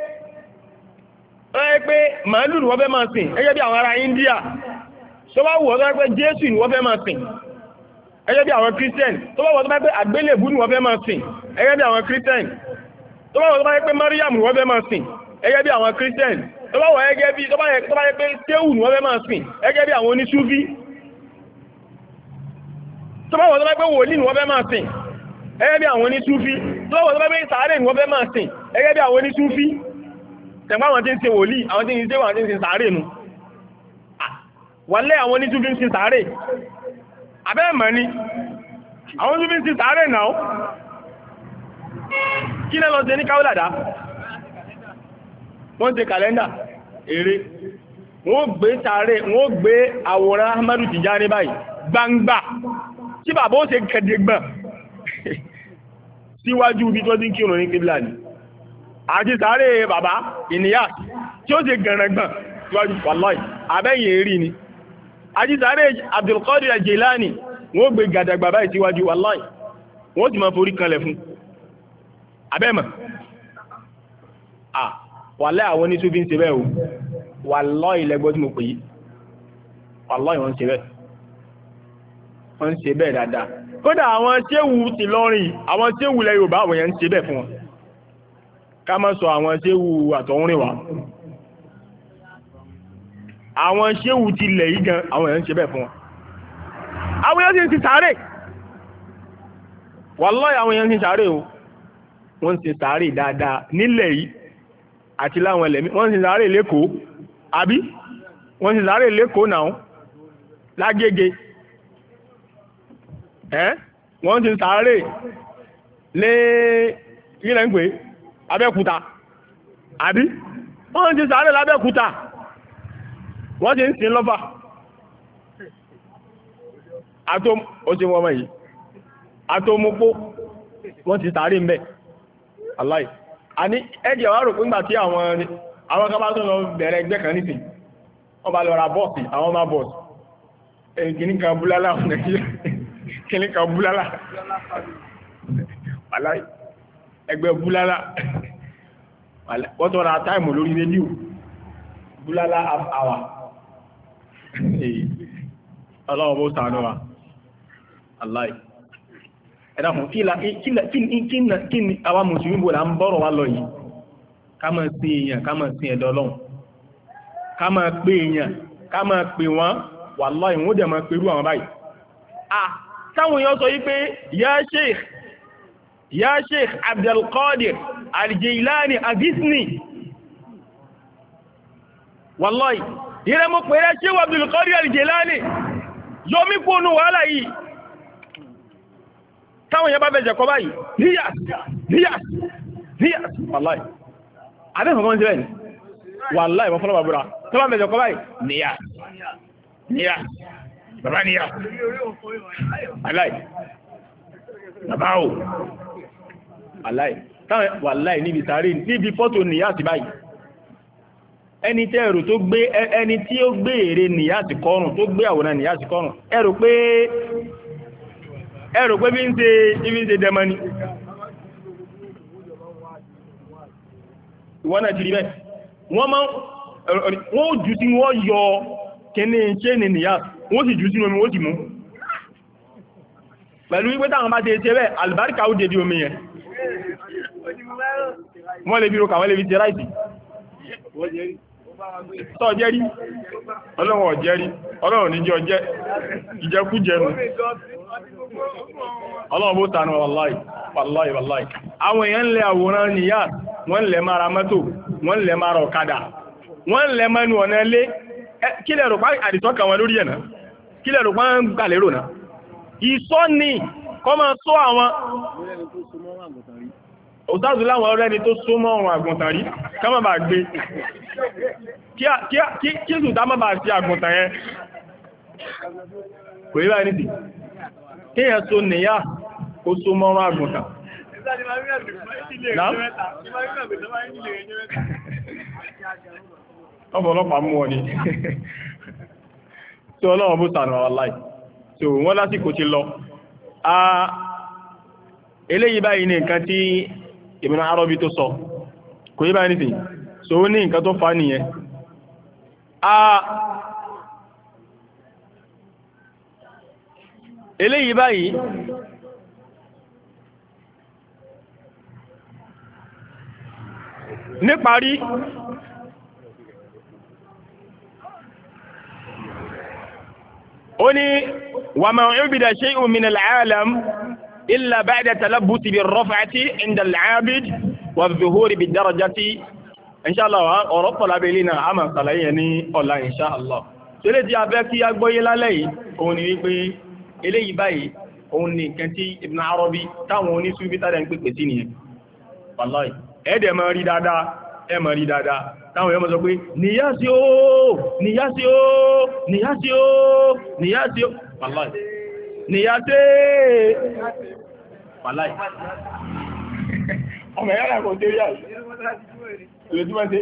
ẹ́ pé màálù ni wọ́n fẹ́ máa sìn ẹgẹ́ bí àwọn ará India tó bá wù ọ́ tó bá pé Jésù ni wọ́n fẹ́ máa sìn ẹgẹ́ bí àwọn Christian tó bá wù ọ́ tó bá pé àgbélébù ni wọ́n fẹ́ máa sìn ẹgẹ́ bí àwọn Christian tó bá wọ́n tó bá yẹ pé Mariam wọ́n fẹ́ máa sìn ẹgẹ́ bí àwọn Christian tó bá wọ̀ ẹgẹ́ bí tó bá yẹ pé séwù ni wọ́n fẹ́ máa sìn ẹgẹ́ bí àwọn oníṣúfí tó bá wọ̀ tó bá pé wòlíì ni wọ́n fẹ́ máa sìn ẹgẹ́ bí àwọn oníṣúfí tó bá wọ̀ tó bá pé sàárè ni wọ́n fẹ́ máa sìn ẹgẹ́ bí àwọn oníṣúfí tẹ̀gbọ́n àwọn tí ń ṣe wòlíì àwọn tí ń ṣe wọ́n tí ń ṣe sàárè nu wàlẹ́ àwọn oníṣúfí ń ṣe sàárè abẹ́ mọ̀ ni àwọn oníṣúfí ń ṣe sàárè náà kí lẹ́ lọ ṣe ní káwọ́làdá wọ́n ṣe kàlẹ́ndà eré wọ́n gbé sàárè wọ́n gbé àwòrán Ahmadu Tijani báyìí gbangba tí bàbá ó ṣe kẹ̀dẹ̀gbọ̀n síwájú ibi tó ti ń kírun ní kíbílà ni àti sàárè bàbá ìníyà tí ó ṣe gẹ̀rẹ̀gbọ̀n síwájú wàláì abẹ́yìn èrí ni àti sàárè Abdulkadir Jilani wọ́n gbé gàdàgbà báyìí síwájú wàláì wọ́n sì máa forí kanlẹ̀ fún abẹ́mọ̀ ah wàláì àwọn oníṣúfí ń ṣe bẹ́ẹ̀ o wàláì lẹ́gbọ́ tí mo pè yí wàláì wọ́n ń ṣe bẹ́ẹ̀ wọ́n ń ṣe bẹ́ẹ̀ dáadáa kódà àwọn ṣéwù ti lọ́rin àwọn ṣéwù lẹ Yorùbá àwọn èèyàn ń ṣe bẹ́ẹ̀ fún wọn ká má sọ àwọn ṣéwù àtọ̀húnrìn wá àwọn ṣéwù ti lẹ̀ yí gan àwọn èèyàn ń ṣe bẹ́ẹ̀ fún wọn àwọn èèyàn ti ń sàárè wàláì àwọn èèyàn ti ń sàárè o wọ́n ti sàárè dáadáa nílẹ̀ yìí àti láwọn ẹlẹ́mí wọ́n ti sàárè lẹ́kọ̀ọ́ àbí wọ́n ti sàárè lẹ́kọ̀ọ́ náà lágége ẹ́ wọ́n ti sàárè lé ilẹ̀ ń pè Abẹ́òkúta àbí wọ́n ti sàárè lábẹ́òkúta wọ́n ti ń sin lọ́fà àtò ó ti wọ́n mọ̀ yìí àtòmúpó wọ́n ti sàárè ń bẹ̀ aláì a ní ẹ̀dì àwọn àrò pínpà tí àwọn àwọn kan bá tó lọ bẹ̀rẹ̀ ẹgbẹ́ kan nìsìn wọ́n bá lọ ra bọ́ọ̀sì àwọn ọmọ bọ́ọ̀sì ẹ̀yìn kìíní kan búlálà kìíní kan búlálà aláì ẹgbẹ́ búlálà wọ́n tó ra táìmù lórí rédíò búlálà àwà ọlọ́wọ́ bó sàánú wa aláì ẹ̀dàkùn kí ni àwa mùsùlùmí bò là ń bọ́rọ̀ wá lọ yìí ká máa sí èèyàn ká máa sí ẹ̀dọ̀ Ọlọ́run ká máa pè èèyàn ká máa pè wọ́n wallahi wọ́n dẹ̀ máa pèrú àwọn báyìí ah táwọn èèyàn sọ yí pé ya sheikh ya sheikh Abdulkadir Al-Jilani agisni wallahi ìrẹ́ mọ́ pẹ̀lẹ́ sheikh Abdulkadir Al-Jilani yọmí kónú wàhálà yìí táwọn yẹn bá bẹ̀jẹ̀ kọ báyìí níyàs níyàs níyàs wàláì àdéhùn kan jẹ́ ẹni wàláì wọ́n fọ́nà bàbúrà tó bá bẹ̀jẹ̀ kọ báyìí níyàs níyàs bàbá níyàs wàláì bàbá o wàláì táwọn wàláì níbi sàárè níbi fọ́tò níyàs báyìí ẹni tẹ́ ẹ̀rù tó gbé ẹni tí ó gbé ère níyàs kọrùn tó gbé àwòrán níyàs kọrùn ẹ̀rù pé ẹ̀rọ pé bí ń ṣe ibi ń ṣe dẹmọ ni ìwọ́n náà ti rí bẹ́ẹ̀ wọ́n máa wọ́n ó jù sí wọ́n yọ kíní ṣe ní nìyà wọ́n sì jù sí omi wọ́n sì mú pẹ̀lú wípé táwọn bá ti ṣe bẹ́ẹ̀ àlùbáríkà ó débi omi yẹn wọ́n lè bí roka wọ́n lè bí ṣe ráìtì tọ́ jẹ́rí ọlọ́run ọ̀jẹ́rí ọlọ́run níjẹ́ ọjẹ́ ìjẹkújẹnu ọlọ́run bó tànù wàláì wàláì wàláì àwọn èèyàn lẹ àwòrán níyà wọ́n lẹ mara mọ́tò wọ́n lẹ mara ọ̀kadà wọ́n lẹ mẹ́nu ọ̀nà ilé kí lẹ rò pa àdìsọ́kà wọn lórí ẹ̀nà kí lẹ rò pa ń gbà lérò náà ìsọ́ ni kọ́ máa sọ àwọn òtázù láwọn ọ̀rẹ́ ni tó só mọ́ ọ̀rùn àgùntàn rí ká má bàa gbé kí èsù tá má bàa sí àgùntàn yẹn kò yíra ní sí kí yẹn so nìyà kó só mọ́ ọ̀rùn àgùntàn ọ̀pọ̀lọpàá mú ọ ni tí ọlọ́run bó sànù àwọn láì tí wọ́n lásìkò ti lọ eléyìí báyìí ní nǹkan tí Ibn Arabi tó sọ kò yí báyìí nìsìn so ó ní nǹkan tó fà nìyẹn a eléyìí báyìí níparí ó ní wa ma ubida shay'un min al-alam illa ba'da talabbus bir-raf'ati 'inda al-'abid wa-adh-dhuhuri bid-darajati inshallah ọ̀rọ̀ pọ̀ lábẹ́ ilé náà a máa ṣàlàyé ní ọ̀la inshallah ṣẹlẹ̀ tí a fẹ́ kí a gbọ́yé lálẹ́ yìí òun ni wípé eléyìí báyìí òun ni nǹkan tí Ibn Arabi táwọn oníṣúbí tàdà ń pèpè sí nìyẹn wallahi ẹ̀ẹ́dẹ̀ máa rí dáadáa ẹ máa rí dáadáa táwọn èèyàn máa sọ pé níyásí ó níyásí ó níyásí ó níyásí ó wallahi níyásí wallahi ọmọ ẹ̀yà kò tẹ́rí àì lójúmọ́ sí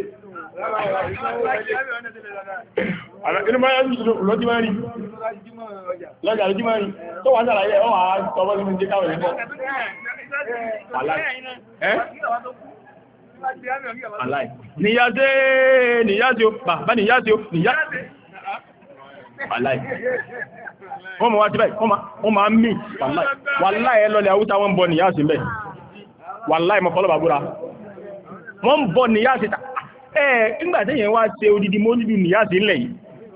inú máa ń lójúmọ́ rí lọ́jà lójúmọ́ rí tó wà sàlàyé ọ́ wà tọwọ́ nínú jẹ́ káwọn ẹ̀kọ́ aláì níyàtí níyàtí ó bàbá níyàtí ó níyàtí aláì wọ́n mọ̀ wá síbẹ̀ wọ́n máa ń mì wàláì ẹ lọ́lẹ̀ àwúta wọ́n ń bọ níyàtí mẹ́ wàláì mọ̀ fọ́lọ́ bàbúra wọ́n ń bọ níyàtí ẹ̀ nígbàtí yẹn wá ṣe odidi mọ́lídù níyàtí ńlẹ̀ yìí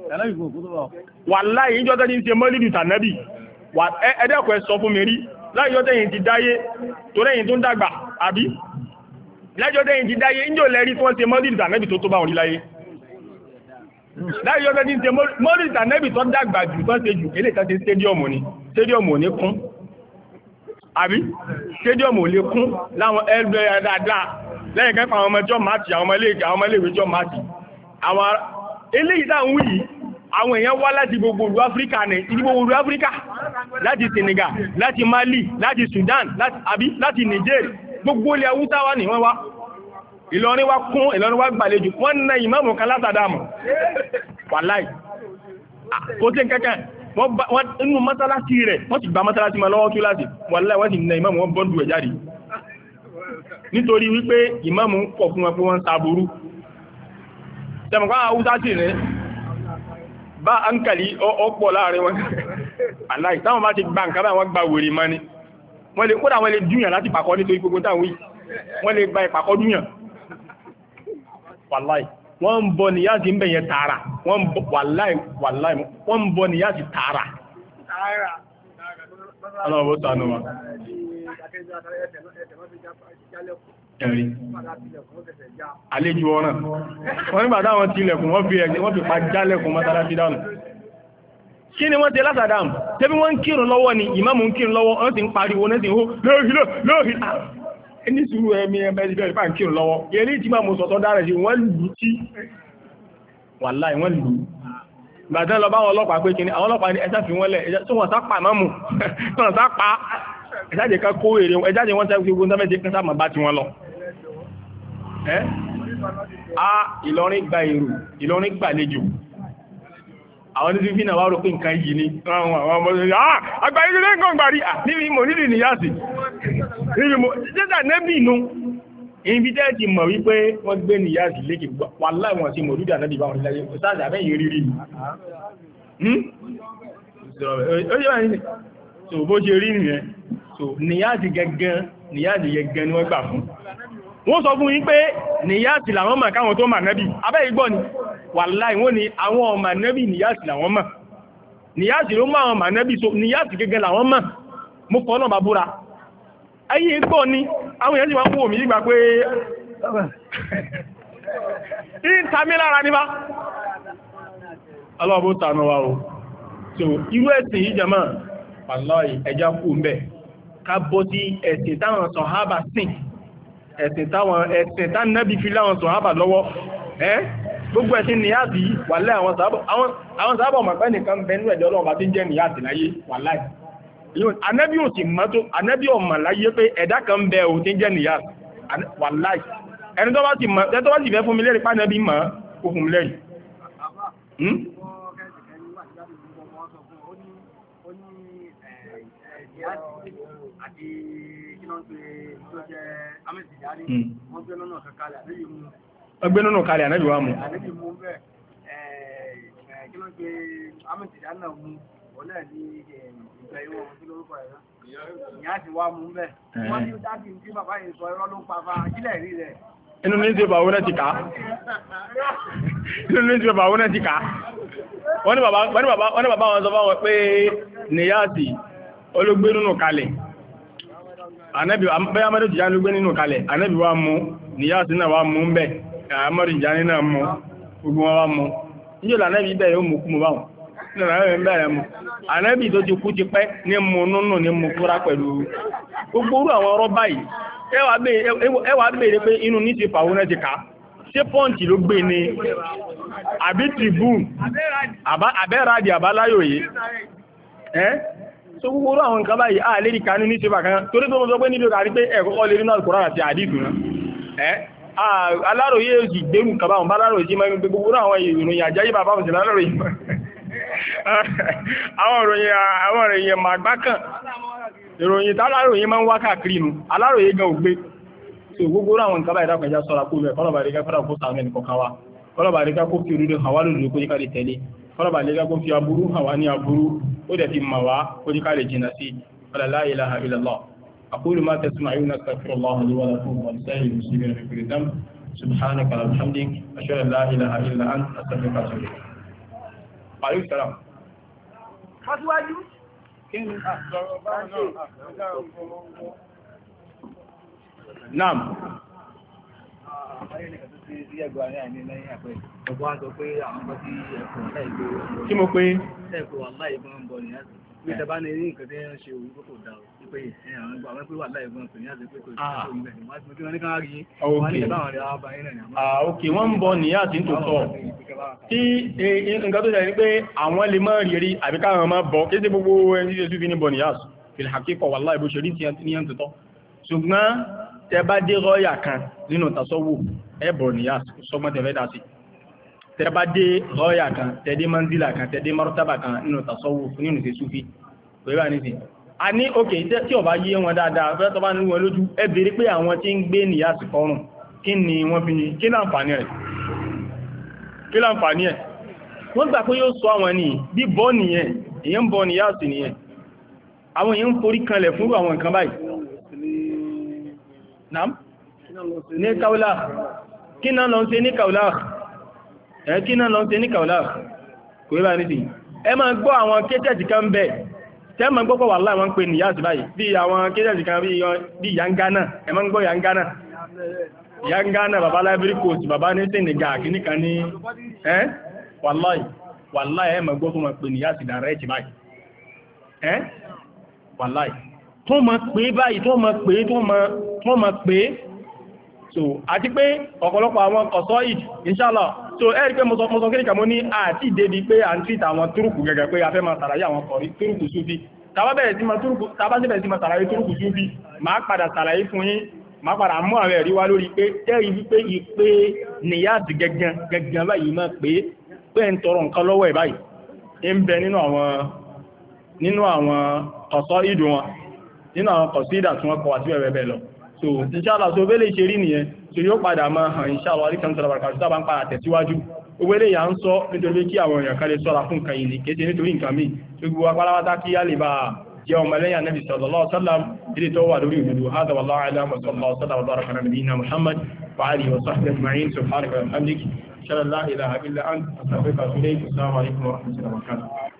wàláì ìjọ́ tẹ́ ti ń ṣe mọ́lídù tànábì ẹ̀ẹ́dẹ́kọ̀ ẹ sọ fún mi rí láìjọ́ tẹ́yìn ti dáyé tó lẹ́yìn tó ń dàgbà àbí láìjọ́ tẹ́yìn ti dáyé ìjọ́ lẹ́rí tó ń ṣe mọ́lídù tànábì tó tó bá orí láyé láìjọ́ tẹ́yìn ti ṣe mọ́lídù tànábì tó dàgbà jù tó ṣe jù eléyìí tó ṣe stadium ni stadium ò ní kún àbí stadium ò lè kún láwọn ẹgbẹ́ dáadáa lẹ́yìn kẹ́kọ̀ọ́ àwọn ọmọ ẹjọ́ máàtì àwọn ọmọ ilé ìwé jọ máàtì àwọn eléyìí táwọn wí yìí àwọn èèyàn wá láti gbogbo olú Áfíríkà ní ìdí gbogbo olú Áfíríkà láti Senegal láti Mali láti Sudan láti àbí láti Niger gbogbo ilẹ̀ Haúsá wá ní wọ́n wá Ìlọrin wá kún Ìlọrin wá gbàlejò wọ́n na ìmáàmù kan látàdámù wàláì kò sí kẹ́kẹ́ wọ́n inú mọ́sálásí rẹ̀ wọ́n ti gba mọ́sálásí ma lọ́wọ́ kí láti wàláì wọ́n ti na ìmáàmù wọn bọ́ndù ẹ̀ jáde nítorí wípé ìmáàmù pọ̀ fún wọn pé wọ́n ń sàbúrú tẹmọ̀kọ́ Haúsá sì rẹ̀ bá áńkàlì ọ̀pọ̀ láàrin wọn aláì táwọn bá ti gba nǹkan báyìí wọ́n gba wèrè mọ́ ni wọ́n lè kódà wọ́n lè dúyàn láti pàkọ́ nítorí gbogbo táwọn yìí wọ́n lè gba ìpàkọ́ dúyàn wàláì wọ́n ń bọ níyàtì ń bẹ̀yẹn tààrà wàláì wàláì wọ́n ń bọ níyàtì tààrà ọlọ́wọ́ sànú wa ẹ̀rí àlejò ọ̀ràn wọ́n nígbà táwọn ti ilẹ̀kùn wọ́n fi ẹ̀gbẹ́ wọ́n fi pa jálẹ̀kùn mọ́sálásí dánù kí ni wọ́n tẹ látàdám tẹ́bí wọ́n ń kírun lọ́wọ́ ni ìmáàmù ń kírun lọ́wọ́ wọ́n sì ń pariwo náà sì ń hó lóòhì lóòhì ẹni sùúrù ẹ̀mí ẹ̀mẹ́ ìbẹ̀rẹ̀ ìpá ń kírun lọ́wọ́ yẹlé tí máa mú sọ̀tọ́ dára sí wọ́n lù tí wàláì wọ́n lù gbàtẹ́ lọ bá wọn ọlọ́pàá pé kí ni àwọn ọlọ́pàá ní ẹsẹ́ fi wọ́n lẹ̀ tó wọ́n sápà mọ́mù wọ́n sápà ẹjáde ká kó èrè ẹjáde wọ́n sẹ́gbẹ̀ gbogbo tọ́mẹ́jẹ kí sáàmà bá ti wọn lọ ẹ́ a Ìlọrin gba èrò Ìlọrin gbàlejò àwọn oníṣẹ́ fi náà wá rò pé nǹkan yìí ni àwọn ọmọ ọmọ àgbáyé ilé nǹkan gbàrí níbi mọ̀ nídìí níyàsì níbi mọ̀ jẹ́sà nẹ́bì inú ibi tẹ́ ti mọ̀ wípé wọ́n gbé níyàsì lékè wà láìwọ̀n sí mọ̀ lúdà nẹ́bì bá wọn láyé sáàdà bẹ́yìn rírí so bó ṣe rí nìyẹn so níyàsì gẹ́gẹ́ níyàsì gẹ́gẹ́ ni wọ́n gbà fún wọ́n sọ fún yín pé níyàsì làwọn mọ̀ káwọn tó mà nẹ́bì abẹ́ ìgbọ́ ni wàláì wọ́n ni àwọn ọmọ nẹ́bì níyàsì làwọn mọ̀ níyàsì ló mọ̀ àwọn ọmọ nẹ́bì so níyàsì gẹ́gẹ́ làwọn mọ̀ mo fọ́ náà bàbúra ayé gbọ́ ni àwọn èèyàn sì wá ń wò mí nígbà pé ń ta mí lára níbá ọlọ́ọ̀bó tànà wa o so irú ẹ̀sìn yìí jẹ́mọ́ wàláì ẹja kú ń bẹ̀ ká bọ́ sí ẹ̀sìn táwọn sàhábà sìn ẹ̀sìn táwọn ẹ̀sìn tá nẹ́bì fi láwọn sàhábà lọ́wọ́ ẹ́ gbogbo ẹ̀sìn níyàtì wàláì àwọn sàhábà ọmọ pẹ́ nìkan bẹnu ẹ̀dẹ́ ọlọ́run bá ti ń jẹ́ níyàtì láyé wàláì anẹ́bí ò sì mọ́tò anẹ́bí ọmọ láyé pé ẹ̀dá kan bẹ ò tí ń jẹ́ níyàtì wàláì ẹni tó bá sì mọ́ ẹni tó bá sì fẹ́ fún mi lẹ́rìí pánẹ́bí mọ́ kó fún mi lẹ́rìí àti kí ló ń pe tó jẹ́ amẹ́sìdárí wọ́n gbé lọ́nà kankalẹ̀ ànẹ́bì mú ọgbẹ́ nínú kalẹ̀ ànẹ́bì wá mú ànẹ́bì mú bẹ́ẹ̀ kí ló ń pe amẹ́sìdárí náà mú ọ̀nà ní ìgbà ìwọ̀n tí lórúkọ ẹ̀rọ ìyá ti wá mú bẹ́ẹ̀ wọ́n ní dájú tí bàbá yìí sọ ẹ̀rọ ló ń pa fa kílẹ̀ rí rẹ̀ inú newspaper wọn náà ti kà inú newspaper wọn náà ti kà wọ́n ní bàbá wọ́n ní bàbá wọ́n ní bàbá wọn sọ fáwọn pé Niyasi olóògbé nínú kalẹ̀ Ànábì bẹ́ẹ̀ Amadu Tijani olóògbé nínú kalẹ̀ Ànábì wa mú Niyasi náà wá mú ń bẹ̀ Amadu Tijani náà mú gbogbo wọn wá mú níjọ́ l'Ànábì bẹ́ẹ̀ yóò mú kú mú báwọn níjọ́ l'Ànábì bẹ́ẹ̀ mú Ànábì tó ti kú ti pẹ́ ní mú nínú ní mú fúra pẹ̀lú gbogbo orú àwọn ọ̀rọ̀ báyìí ẹ wá béèrè pé inú ní ti fàwọn náà ti kà ṣé pọ́ǹtì ló gbé ní àbí tribune àbẹ́rádì àbáláyòyé ẹ́ tó gbogbo àwọn nǹkan báyìí a lè rí kanú ní ṣífà kan torí tó mọ́ sọ pé nílò kárí pé ẹ̀kọ́kọ́ lè rí náà Kùránì àti àdìsù náà ẹ́ aláròyé òsì gbérù nǹkan báwọn bá láròyé sí mẹ́rin gbogbo àwọn ìròyìn àjáyé bàbá òsì láròyé àwọn ìròyìn màgbákàn ìròyìn táláròyé máa ń wá káàkiri nù aláròyé gan ògbé so gbogbo àwọn nǹkan báyìí dákọjá sọ́ra kú rẹ̀ kọ́lọ̀bà ríká fẹ́ra kó sàmì ẹnìkan kan wá kọ́lọ̀bà ríká kó fi orílẹ̀ àwá lòdì kó jíká lè tẹ̀lé kọ́lọ̀bà ríká kó fi aburú àwá ní aburú ó dẹ̀ fi mà wá kó jíká lè jìnà sí la ilaha illallah aqulu ma tasma'una astaghfirullah li wa lakum wa lisa'iril muslimina min kulli dhanb subhanaka wa bihamdik ashhadu an la ilaha illa anta astaghfiruka wa atubu ilayk alayhi salam Kásíwájú. Kí ni àṣọ̀rọ̀ báwọn náà? Naam. Kí mo pé? Ẹ̀kọ́ wà láì bọ́n ń bọ̀ ní àti. Bí ìjọba ní ní nǹkan tí wọ́n ṣe òun kò dá o. Wípé àwọn ẹgbẹ́ àwọn pé wà láì bọ́n pè ní àti pé kò sí ìgbẹ̀ ní wọ́n ti wọ́n ní ká rí. Wọ́n ní ìjọba àwọn ará ọba yín náà ni. Ah, ok, wọ́n ń bọ̀ ní àti ń tòótọ́. Tí nǹkan tó jẹ́ ní pé àwọn lè máa rí rí àbí káwọn máa bọ̀ kí sí gbogbo ẹni tí ó fi ní bọ̀ ní àti. Fil haqiqa wallahi bó ṣe rí ti ní ẹ̀ tòótọ́. Ṣùgbọ́n tẹ bá dé rọ́yà kan nínú tasọ́wò ẹbọ̀ ní sọgbọ́n tẹ̀fẹ́ dá sí tẹ bá dé rọ́yà kan tẹ́dé manzila kan tẹ́dé martaba kan nínú tasọ́wò nínú ṣe súfí pẹ̀lú àníṣì a ní òkè tí ó bá yé wọn dáadáa fẹ́ tọ́ bá ní wọn lójú ẹ béèrè pé àwọn tí ń gbé níyà sí kọrùn kí ni wọ́n fi kí láǹfààní rẹ̀ kí láǹfààní ẹ̀ wọ́n gbà pé yóò sọ àwọn ní bí bọ́ nìyẹn èyàn ń bọ níyà sí nìyẹn àwọn èyàn ń forí kanlẹ̀ fún àwọn nǹkan báyìí Naam? Ní Kaula. Kí náà lọ ṣe ní Kaula? Ẹ kí náà lọ ṣe ní Kaula? Kò rí bá ní sí. Ẹ máa gbọ́ àwọn kéjẹ̀jì kan bẹ̀. Tẹ́ máa gbọ́pọ̀ wà láì wọ́n pè ní yáàtì báyìí. Bí àwọn kéjẹ̀jì kan bí Yangana. Ẹ máa gbọ́ Yangana. Yangana, bàbá Ivory Coast, bàbá ní Senegal, kìíní kan ní ẹ́ wàláì. Wàláì ẹ máa gbọ́ tó máa pè ní yáàtì direct báyìí. Ẹ́ wàláì. Tó máa pè báyìí, tó máa pè, tó máa pè. So, àti pé ọ̀pọ̀lọpọ̀ àwọn ọ̀sọ́ ìd, inshallah. So, ẹ́rì pé mọ́sọ̀ kíríkà mọ́ ní àti ìdèdì pé à ń tríta àwọn túrùkù gẹ́gẹ́ pé a fẹ́ máa sàlàyé àwọn kọ̀rí túrùkù súfí. Tàbá bẹ̀rẹ̀ sí máa sàlàyé túrùkù súfí, máa padà sàlàyé fún yín, máa padà mú àwọn ẹ̀rí wá lórí pé tẹ́rì wípé ìpé níyàtì gẹ́gẹ́ gẹ́gẹ́ báyìí máa pé pé ń tọrọ nǹkan lọ́wọ́ ẹ̀ báyìí. ń bẹ nínú àwọn nínú àwọn ọ̀sọ́ ìdù wọn nínú àwọn kọ̀sídà tí wọ́n kọ àti bẹ̀rẹ̀ bẹ̀ lọ. So, inshallah, so bẹ́lẹ̀ ṣe rí nìyẹn, so yóò padà máa hàn inshallah, alaikum salam barakatuh, sábà ń padà tẹ̀síwájú. Owó ilé yà ń sọ nítorí kí àwọn èèyàn kan lè sọ́ra fún nǹkan ìní, kéèṣe nítorí nǹkan míì, tó gbogbo apáláwátá kí á lè bá jẹ́ ọmọ lẹ́yìn Ànábì sallallahu alaihi wasallam, ilé tó wà lórí òdodo, hádà wallahu a'lam wa sallallahu alaihi wa baraka ala nabiyyina Muhammad wa alihi wa sahbihi ajma'in, subhanaka wa bihamdik, ashhadu an la ilaha illa anta, astaghfiruka wa atubu ilayk, assalamu alaikum wa rahmatullahi wa barakatuh.